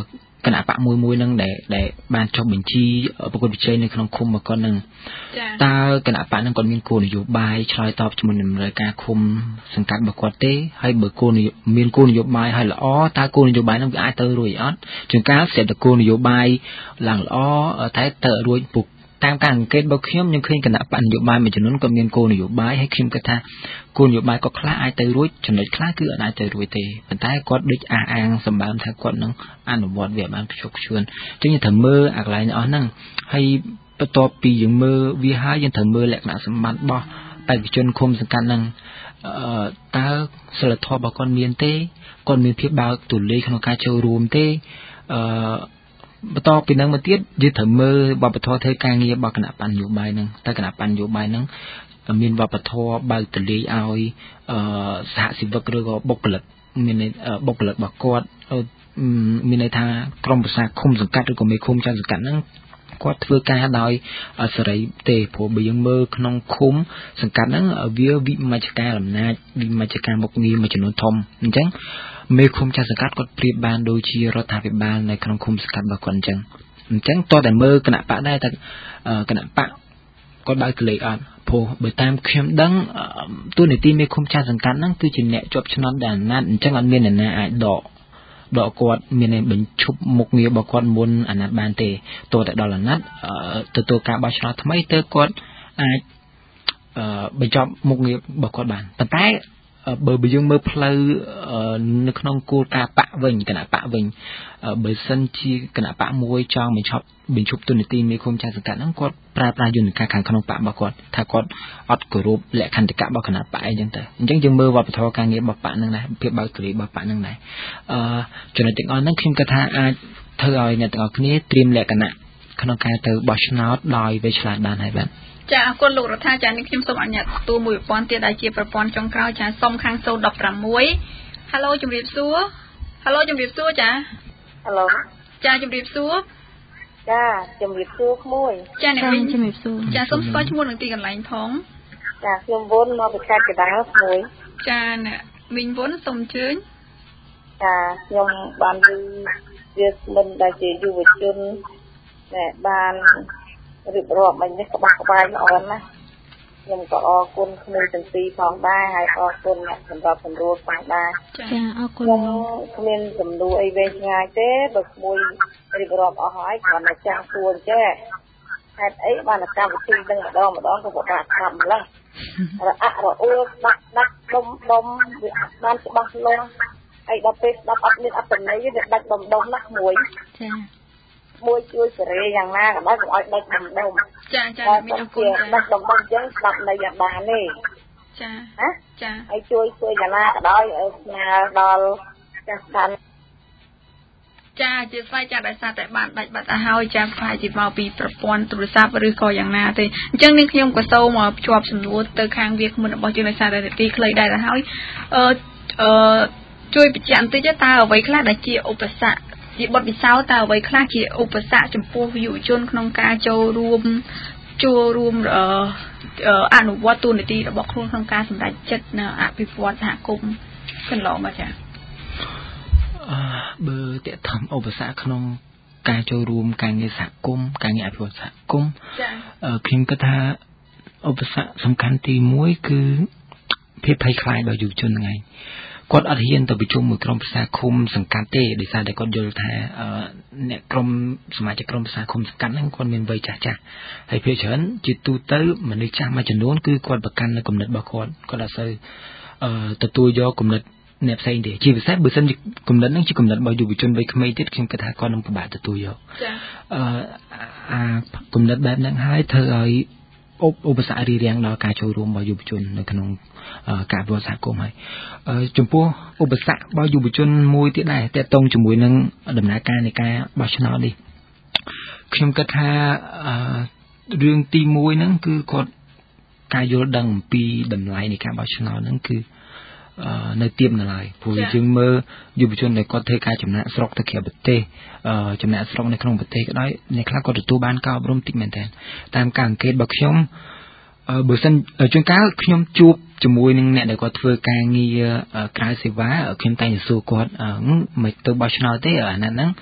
D: គណៈបកមួយមួយនឹងដែលដែលបានចុះបញ្ជីប្រកួតប្រជែងនៅក្នុងឃុំរបស់គាត់នឹងតើគណៈបកនឹងគាត់មានគោលនយោបាយឆ្លើយតបជាមួយនឹងតម្រូវការឃុំសង្កាត់របស់គាត់ទេហើយបើគោលមានគោលនយោបាយហើយល្អតើគោលនយោបាយនឹងវាអាចទៅរួចអត់ជួនកាលស្រាប់តែគោលនយោបាយឡើងល្អតែទៅរួចពុកតាមការអង្កេតរបស់ខ្ញុំខ្ញុំឃើញគណៈបកនយោបាយមួយចំនួនក៏មានគោលនយោបាយហើយខ្ញុំគិតថាគោលនយោបាយក៏ខ្លះអាចទៅរួចចំណុចខ្លះគឺអាចទៅរួចទេប៉ុន្តែគាត់ដូចអះអាងសម្បើមថាគាត់នឹងអនុវត្តវាបានខ្ជាប់ខ្ជួនអញ្ចឹងយើងត្រូវមើលអាកន្លែងអស់ហ្នឹងហើយបន្ទាប់ពីយើងមើលវាហើយយើងត្រូវមើលលក្ខណៈសម្បត្តិរបស់បេក្ខជនឃុំសង្កាត់ហ្នឹងអឺតើសិលធម៌របស់គាត់មានទេគាត់មានភាពបើកទូលាយក្នុងការចូលរួមទេអឺបន្តពីនឹងមកទៀតយើងត្រូវមើលវប្បធម៌ធ្វើការងាររបស់គណៈបញ្ញយោបាយហ្នឹងតែគណៈបញ្ញយោបាយហ្នឹងមានវប្បធម៌បើកទលាយឲ្យអឺសហជីវិកឬក៏បុគ្គលិកមានបុគ្គលិករបស់គាត់មានន័យថាក្រុមប្រឹក្សាឃុំសង្កាត់ឬក៏មេឃុំចៅសង្កាត់ហ្នឹងគាត់ធ្វើការដោយសេរីទេព្រោះបើយើងមើលក្នុងឃុំសង្កាត់ហ្នឹងវាវិមជ្ឈការអំណាចវិមជ្ឈការមុខងារមួយចំនួនធំអញ្ចឹងមេឃុំចៅសង្កាត់គាត់ប្រៀបបានដូចជារដ្ឋាភិបាលនៅក្នុងឃុំសង្កាត់របស់គាត់អញ្ចឹងអញ្ចឹងតើតែមើលគណៈបកដែរតែគណៈបកគាត់បើកកលេសអត់ព្រោះបើតាមខ្ញុំដឹងទូនីតិមេឃុំចៅសង្កាត់ហ្នឹងគឺជាអ្នកជាប់ឆ្នោតដែលអាណត្តិអញ្ចឹងអត់មានអ្នកណាអាចដកដកគាត់មានបញ្ឈប់មុខងាររបស់គាត់មុនអាណត្តិបានទេតើតែដល់អាណត្តិទទួលការបោះឆ្នោតថ្មីទៅគាត់អាចបញ្ចប់មុខងាររបស់គាត់បានប៉ុន្តែបើបើយើងមើលផ្លូវនៅក្នុងគោលការណ៍បកវិញគណៈបកវិញបើសិនជាគណៈបកមួយចង់បញ្ឈប់បញ្ឈប់ទូនីតិមេឃុំចៅសង្កាត់ហ្នឹងគាត់ប្រើប្រាស់យន្តការខាងក្នុងបករបស់គាត់ថាគាត់អត់គោរពលក្ខន្តិកៈរបស់គណៈបកអីចឹងទៅអញ្ចឹងយើងមើលវប្បធម៌ការងាររបស់បកហ្នឹងដែរភាពបើកទូលាយរបស់បកហ្នឹងដែរអឺចំណុចទាំងអស់ហ្នឹងខ្ញុំគិតថាអាចធ្វើឲ្យអ្នកទាំងអស់គ្នាត្រៀមលក្ខណៈក្នុងការទៅបោះឆ្នោតដោយវៃឆ្លាតបានហើយបាទ
B: ចាអរគុណលោករដ្ឋាចានេះខ្ញុំសូមអនុញ្ញាតទទួលមួយប្រព័ន្ធទៀតដែលជាប្រព័ន្ធចុងក្រោយចាសុំខាងសូនដប់ប្រាំមួយ Halo ជំរាបសួរ Halo ជំរាបសួរចា
K: Halo
B: ចាជំរាបសួរ
K: ចាជំរាបសួរក្មួយ
B: ចាអ្នកវិញជំរាបសួរចាសូមស្គាល់ឈ្មោះនិងទីកន្លែងផង
K: ចាខ្ញុំវុនមកពីខេត្តកណ្ដាលក្មួយ
B: ចាអ្នកមីងវុនសូមអញ្ជើញ
K: ចាខ្ញុំបានឮវាមិនដែលជាយុវជនដែលបានរៀបរាប់មិញនេះក្បាស់ក្បាយល្អណាស់ខ្ញុំក៏អរគុណគ្មានទាំងពីរផងដែរហើយអរគុណអ្នកសម្រាប់សម្រួលផងដែរ
E: ចាអរគុណ
K: ខ្ញុំគ្មានសំណួរអីវែងឆ្ងាយទេបើក្មួយរៀបរាប់អស់ហើយគ្រាន់តែចាំសួរចេះហេតុអីបានកម្មវិធីនឹងម្ដងម្ដងក៏ពិបាកស្ដាប់ម្ល៉េះរអាក់រអួលដាក់ដាក់ដុំដុំវាអត់បានច្បាស់លាស់ហើយដល់ពេលស្ដាប់អត់មានអត្ថន័យវាដាច់ដុំដុំណាស់មួយ
B: ចា
K: មួយជួយសេរីយ៉ាងណាក៏ដោយកុំឲ្យដាច់ដុំដុំ
B: ចាចាមានអរគុណ
K: ចាដាច់ដុំដុំអញ្ចឹងស្ដាប់នៅយ៉ាងបានទេ
B: ចា
K: ណា
B: ចា
K: ហើយជួយជួយយ៉ាងណាក៏ដោយឲ្យស្នើដល់ចាស់ស្ដាន
B: ចាជាស្វ័យចាដោយសារតែបានដាច់បាត់ទៅហើយចាខ្លាយជាមកពីប្រព័ន្ធទូរស័ព្ទឬក៏យ៉ាងណាទេអញ្ចឹងនាងខ្ញុំក៏សូមភ្ជាប់សំណួរទៅខាងវាគ្មិនរបស់យើងដោយសារតែនាទីខ្លីដែរហើយអឺអឺជួយបញ្ជាក់បន្តិចតើអ្វីខ្លះដែលជាឧបសគ្គជាបទពិសោធន៍តើអ្វីខ្លះជាឧបសគ្គចំពោះយុវជនក្នុងការចូលរួមចូលរួមអនុវត្តទូនាទីរបស់ខ្លួនក្នុងការសម្រេចចិត្តនៅអភិវឌ្ឍសហគមន៍កន្លងមកចា៎
D: អឺបើតេធំឧបសគ្គក្នុងការចូលរួមការងារសហគមន៍ការងារអភិវឌ្ឍសហគមន៍
B: ចា៎
D: ខ្ញុំគិតថាឧបសគ្គសំខាន់ទីមួយគឺភាពភ័យខ្លាចរបស់យុវជនហ្នឹងឯងគាត់អត់ហ៊ានទៅប្រជុំមួយក្រុមប្រឹក្សាឃុំសង្កាត់ទេដោយសារតែគាត់យល់ថាអ្នកក្រុមសមាជិកក្រុមប្រឹក្សាឃុំសង្កាត់ហ្នឹងគាត់មានវ័យចាស់ចាស់ហើយភាគច្រើនជាទូទៅមនុស្សចាស់មួយចំនួនគឺគាត់ប្រកាន់នៅគំនិតរបស់គាត់គាត់អត់សូវទទួលយកគំនិតអ្នកផ្សេងទេជាពិសេសបើសិនជាគំនិតហ្នឹងជាគំនិតរបស់យុវជនវ័យក្មេងទៀតខ្ញុំគិតថាគាត់នឹងពិបាកទទួលយក
B: ចា៎
D: អឺអាគំនិតបែបហ្នឹងហើយធ្វើឲ្យឧបសគ្គរារាំងដល់ការចូលរួមរបស់យុវជននៅក្នុងការវិវត្តសហគមន៍ហើយចំពោះឧបសគ្គរបស់យុវជនមួយទៀតដែរតកតងជាមួយនឹងដំណើរការនៃការបោះឆ្នោតនេះខ្ញុំគិតថារឿងទីមួយហ្នឹងគឺគាត់ការយល់ដឹងអំពីតម្លៃនៃការបោះឆ្នោតហ្នឹងគឺនៅទាបនៅឡើយព្រោះយើងមើលយុវជនដែលគាត់ធ្វើការចំណាក់ស្រុកទៅក្រៅប្រទេសចំណាក់ស្រុកនៅក្នុងប្រទេសក៏ដោយអ្នកខ្លះគាត់ទទួលបានការអប់រំតិចមែនតើតាមការអង្កេតរបស់ខ្ញុំបើសិនជួនកាលខ្ញុំជួបជាមួយនឹងអ្នកដែលគាត់ធ្វើការងារក្រៅសេវាខ្ញុំតែងតែសួរគាត់មិនទៅបោះឆ្នោតទេអាហ្នឹងហ្នឹង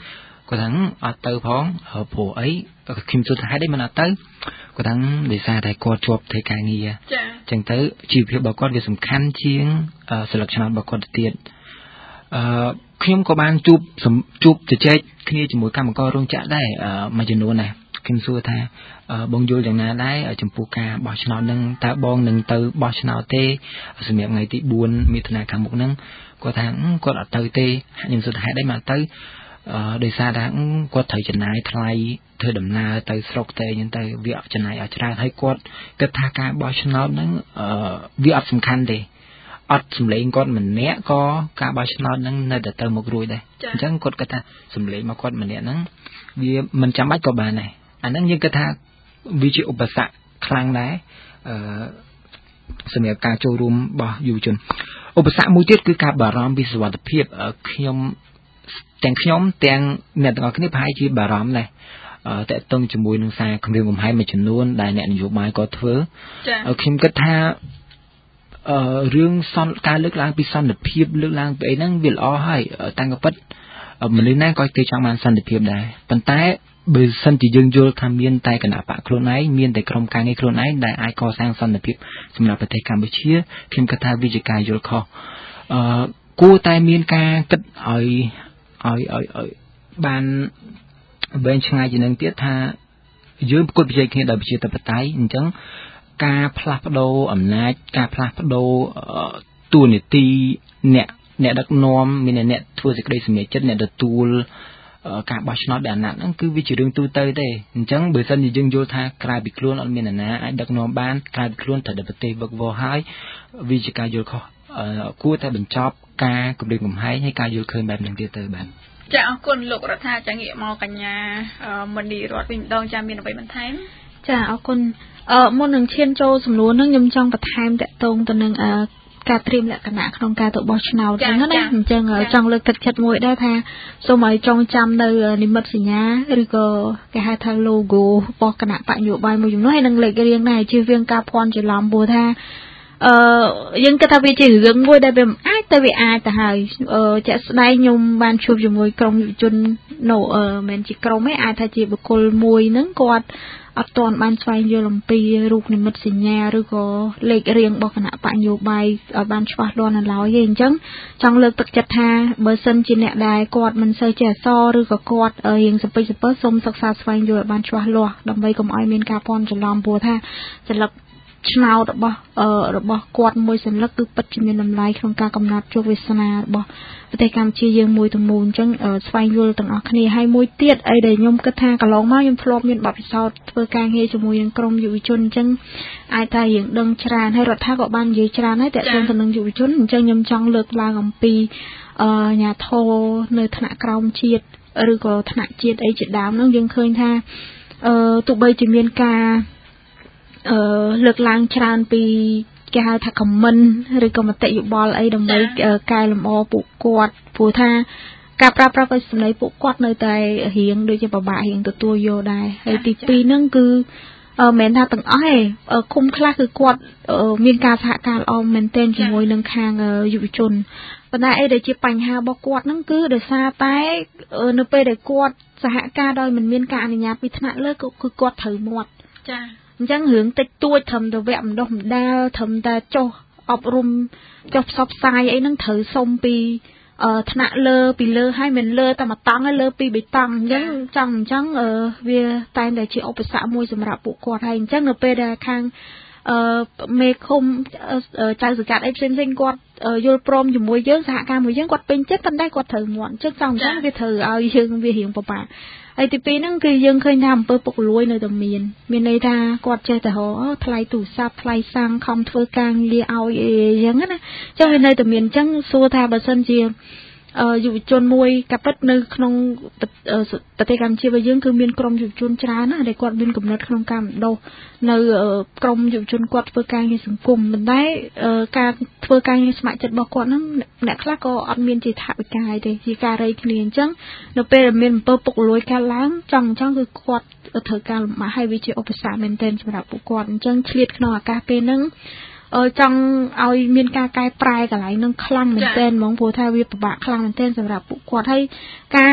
D: គាត់ថាអត់ទៅផងព្រោះអីខ្ញុំសួរថាហេតុអីមិនអត់ទៅគាត់ថាដោយសារតែគាត់ជាប់ធ្វើការងារចាអញ្ចឹងទៅជីវភាពរបស់គាត់វាសំខាន់ជាងសិលឹកឆ្នោតរបស់គាត់ទៅទៀតអឺខ្ញុំក៏បានជួបជួបជជែកគ្នាជាមួយកម្មកររោងចក្រដែរមួយចំនួនដែរខ្ញុំសួរថាបងយល់យ៉ាងណាដែរចំពោះការបោះឆ្នោតនឹងតើបងនឹងទៅបោះឆ្នោតទេសម្រាប់ថ្ងៃទីបួនមិថុនាខាងមុខហ្នឹងគាត់ថាគាត់អត់ទៅទេខ្ញុំសួរថាហេតុអីមកទៅដោយសារថាគាត់ត្រូវចំណាយថ្លៃធ្វើដំណើរទៅស្រុកទៅអញ្ចឹងទៅវាអត់ចំណាយឲ្យច្រើនហើយគាត់គិតថាការបោះឆ្នោតហ្នឹងវាអត់សំខាន់ទេអត់សម្លេងគាត់ម្នាក់ក៏ការបោះឆ្នោតហ្នឹងនៅតែទៅមុខរួចដែរអញ្ចឹងគាត់គិតថាសម្លេងមកគាត់ម្នាក់ហ្នឹងវាមិនចាំបាច់ក៏បានដែរអាហ្នឹងយើងគិតថាវាជាឧបសគ្គខ្លាំងដែរអឺសម្រាប់ការចូលរួមរបស់យុវជនឧបសគ្គមួយទៀតគឺការបារម្ភពីសុវត្ថិភាពខ្ញុំទាំងខ្ញុំទាំងអ្នកទាំងអស់គ្នាប្រហែលជាបារម្ភដែរតើតឹងជាមួយនឹងសារគម្រាមកំហែងមួយចំនួនដែលអ្នកនយោបាយក៏ធ្វើខ្ញុំគិតថាអឺរឿងសន្តិការលើកឡើងពីសន្តិភាពលើកឡើងពីអីហ្នឹងវាល្អហើយតាំងក៏ពិតមនុស្សណាក៏គេចង់បានសន្តិភាពដែរប៉ុន្តែបើសិនជាយើងយល់ថាមានតែគណៈបកខ្លួនឯងមានតែក្រុមការងារខ្លួនឯងដែលអាចកសាងសន្តិភាពសម្រាប់ប្រទេសកម្ពុជាខ្ញុំគិតថាវាជាការយល់ខុសអឺគួរតែមានការគិតឲ្យឲ្យឲ្យឲ្យបានវែងឆ្ងាយជាងនឹងទៀតថាយើងប្រកួតប្រជែងគ្នាដោយប្រជាធិបតេយ្យអញ្ចឹងការផ្លាស់ប្ដូរអំណាចការផ្លាស់ប្ដូរតួនាទីអ្នកអ្នកដឹកនាំមានអ្នកធ្វើសេចក្តីសម្រេចចិត្តអ្នកទទួលការបោះឆ្នោតដែលអាណត្តិហ្នឹងគឺវាជារឿងទូទៅទេអញ្ចឹងបើសិនជាយើងយល់ថាក្រៅពីខ្លួនអត់មានអ្នកណាអាចដឹកនាំបានក្រៅពីខ្លួនត្រូវតែប្រទេសវឹកវរហើយវាជាការយល់ខុសគួរតែបញ្ចប់ការគម្រាមកំហែងហើយការយល់ឃើញបែបហ្នឹងទៀតទៅបាទ
B: ចាអរគុណលោករដ្ឋាចាងាកមកកញ្ញាមនីរតវិញម្ដងចាមានអ្វីបន្ថែម
E: ចាអរគុណអឺមុននឹងឈានចូលសំណួរហ្នឹងខ្ញុំចង់បន្ថែមតកតងទៅនឹងការត្រៀមលក្ខណៈក្នុងការទៅបោះឆ្នោតហ្នឹងណាអញ្ចឹងចង់លើកទឹកចិត្តមួយដែរថាសូមឲ្យចងចាំនៅនិមិត្តសញ្ញាឬក៏គេហៅថា logo របស់គណៈបកនយោបាយមួយចំនួនហើយនឹងលេខរៀងដែរជៀសវាងការភ័ន្តច្រឡំព្រោះថាអឺយើងគិតថាវាជារឿងមួយដែលវាអាចទៅវាអាចទៅហើយអឺជាក់ស្ដែងខ្ញុំបានជួបជាមួយក្រុមយុវជននៅអឺមិនជាក្រុមទេអាចថាជាបុគ្គលមួយហ្នឹងគាត់អត់ទាន់បានស្វែងយល់អំពីរូបនិមិត្តសញ្ញាឬក៏លេខរៀងរបស់គណៈបកនយោបាយឲ្យបានច្បាស់លាស់នៅឡើយទេអញ្ចឹងចង់លើកទឹកចិត្តថាបើសិនជាអ្នកដែលគាត់មិនសូវចេះអក្សរឬក៏គាត់រៀងសពេចសពើសូមសិក្សាស្វែងយល់ឲ្យបានច្បាស់លាស់ដើម្បីកុំឲ្យមានការភ័ន្តច្រឡំព្រោះថាចលឹកឆ្នោតរបស់របស់គាត់មួយសន្លឹកគឺពិតជាមានតម្លៃក្នុងការកំណត់ជោគវាសនារបស់ប្រទេសកម្ពុជាយើងមួយទាំងមូលអញ្ចឹងស្វែងយល់ទាំងអស់គ្នាហើយមួយទៀតអីដែលខ្ញុំគិតថាកន្លងមកខ្ញុំធ្លាប់មានបទពិសោធន៍ធ្វើការងារជាមួយនឹងក្រុមយុវជនអញ្ចឹងអាចថារៀងដឹងច្រើនហើយរដ្ឋាភិបាលក៏បាននិយាយច្រើនហើយតែទៅនឹងយុវជនអញ្ចឹងខ្ញុំចង់លើកឡើងអំពីអាជ្ញាធរនៅថ្នាក់ក្រោមជាតិឬក៏ថ្នាក់ជាតិអីជាដើមហ្នឹងយើងឃើញថាអឺទោះបីជាមានការអឺលើកឡើងច្រើនពីគេហៅថា comment ឬក៏មតិយោបល់អីដើម្បីកែលម្អពួកគាត់ព្រោះថាការប្រើប្រាស់ឲ្យសម្ដីពួកគាត់នៅតែរៀងដូចជាពិបាករៀងទទួលយកដែរហើយទីពីរហ្នឹងគឺអឺមិនថាទាំងអស់ទេឃុំខ្លះគឺគាត់មានការសហការល្អមែនទែនជាមួយនឹងខាងយុវជនប៉ុន្តែអីដែលជាបញ្ហារបស់គាត់ហ្នឹងគឺដោយសារតែនៅពេលដែលគាត់សហការដោយមិនមានការអនុញ្ញាតពីថ្នាក់លើគឺគាត់ត្រូវមាត់ចាអញ្ចឹងរឿងតិចតួចត្រឹមតែវគ្គម្ដុះម្ដាលត្រឹមតែចុះអប់រំចុះផ្សព្វផ្សាយអីហ្នឹងត្រូវសុំពីថ្នាក់លើពីលើឲ្យមិនលើតែមួយតង់ឲ្យលើពីរបីតង់អញ្ចឹងចង់អញ្ចឹងវាតែតែជាឧបសគ្គមួយសម្រាប់ពួកគាត់ហើយអញ្ចឹងនៅពេលដែលខាងអឺមេឃុំចៅសង្កាត់អីផ្សេងផ្សេងគាត់យល់ព្រមជាមួយយើងសហការមួយយើងគាត់ពេញចិត្តប៉ុន្តែគាត់ត្រូវមាត់អញ្ចឹងចង់អញ្ចឹងវាត្រូវឲ្យយើងវារៀងពិបាកហើយទីពីរហ្នឹងគឺយើងឃើញថាអំពើពុករលួយនៅតែមានមានន័យថាគាត់ចេះតែរកថ្លៃទូរស័ព្ទថ្លៃសាំងខំធ្វើការងារឲ្យអីអញ្ចឹងណាអញ្ចឹងវានៅតែមានអញ្ចឹងសួរថាបើសិនជាយុវជនមួយកាពិតនៅក្នុងប្រទេសកម្ពុជារបស់យើងគឺមានក្រុមយុវជនច្រើនណាស់ដែលគាត់មានគំនិតក្នុងការបណ្ដុះនៅក្រុមយុវជនគាត់ធ្វើការងារសង្គមប៉ុន្តែការធ្វើការងារស្ម័គ្រចិត្តរបស់គាត់ហ្នឹងអ្នកខ្លះក៏អត់មានជាថវិកាទេជាការរៃគ្នាអញ្ចឹងនៅពេលដែលមានអំពើពុករលួយកើតឡើងចង់អញ្ចឹងគឺគាត់ត្រូវការលំបាកហើយវាជាឧបសគ្គមែនទែនសម្រាប់ពួកគាត់អញ្ចឹងឆ្លៀតក្នុងឱកាសពេលហ្នឹងអឺចង់ឲ្យមានការកែប្រែកន្លែងនឹងខ្លាំងមែនទែនហ្មងព្រោះថាវាពិបាកខ្លាំងមែនទែនសម្រាប់ពួកគាត់ហើយការ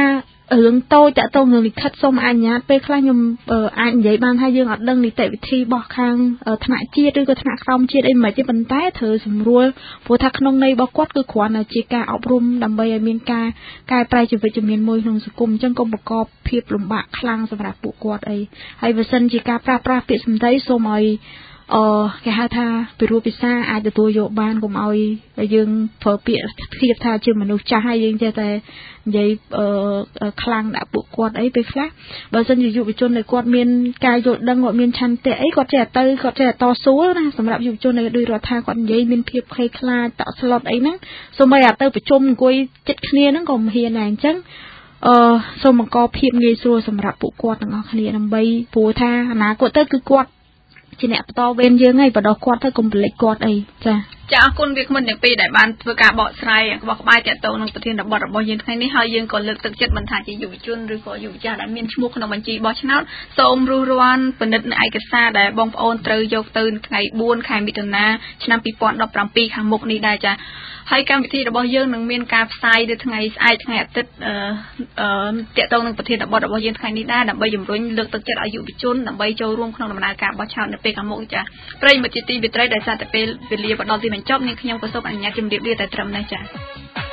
E: រឿងតូចតាក់ទងនឹងលិខិតសូមអនុញ្ញាតពេលខ្លះខ្ញុំអាចនិយាយបានថាយើងអត់ដឹងនីតិវិធីរបស់ខាងថ្នាក់ជាតិឬក៏ថ្នាក់ក្រោមជាតិអីមិនទេប៉ុន្តែត្រូវសម្រួលព្រោះថាក្នុងន័យរបស់គាត់គឺគ្រាន់តែជាការអប់រំដើម្បីឲ្យមានការកែប្រែជីវិតជំនាញមួយក្នុងសង្គមអញ្ចឹងកុំបង្កភាពលំបាកខ្លាំងសម្រាប់ពួកគាត់អីហើយបើសិនជាការប្រាស្រ័យពាក្យសម្ដីសូមឲ្យអឺគេហៅថាពីរូបភាសាអាចទទួលយកបានកុំឲ្យយើងប្រើពាក្យធៀបថាជាមនុស្សចាស់ហើយយើងចេះតែនិយាយអឺខ្លាំងដាក់ពួកគាត់អីពេលខ្លះបើសិនជាយុវជនដែលគាត់មានការយល់ដឹងគាត់មានឆន្ទៈអីគាត់ចេះតែទៅគាត់ចេះតែតស៊ូណាសម្រាប់យុវជនដែលដូចរដ្ឋាគាត់និយាយមានភាពភ័យខ្លាចតក់ស្លុតអីហ្នឹងសូម្បីតែទៅប្រជុំអង្គុយចិត្តគ្នាហ្នឹងក៏មិនហ៊ានដែរអញ្ចឹងអឺសូមបង្កភាពងាយស្រួលសម្រាប់ពួកគាត់ទាំងអស់គ្នាដើម្បីព្រោះថាអនាគតទៅគឺគាត់ជាអ្នកបន្តវេនយើងហើយបដោះគាត់ទៅកុំប្រឡេចគាត់អីចា
B: ចាអរគុណវាគ្មិនទាំងពីរដែលបានធ្វើការបកស្រាយក្បោះក្បាយតាក់ទងនឹងប្រធានបទរបស់យើងថ្ងៃនេះហើយយើងក៏លើកទឹកចិត្តមិនថាជាយុវជនឬក៏យុវចាស់ដែលមានឈ្មោះក្នុងបញ្ជីបោះឆ្នោតសូមរួសរាន់ពិនិត្យនៅឯកសារដែលបងប្អូនត្រូវយកទៅថ្ងៃបួនខែមិថុនាឆ្នាំពីរពាន់ដប់ប្រាំពីរខាងមុខនេះដែរចាហើយកម្មវិធីរបស់យើងនឹងមានការផ្សាយនៅថ្ងៃស្អែកថ្ងៃអាទិត្យអឺអឺតាក់ទងនឹងប្រធានបទរបស់យើងថ្ងៃនេះដែរដើម្បីជំរុញលើកទឹកចិត្តឲ្យយុវជនដើម្បីចូលរួមក្នុងដំណើរការបោះឆ្នោតនៅពេលខាងមុខចាប្រិយមិត្តជាទីមេត្រីដែលសារតែពេលវេលាបដលទីបញ្ចប់នាងខ្ញុំក៏សូមអនុញ្ញាតជម្រាបលាតែត្រឹមនេះចា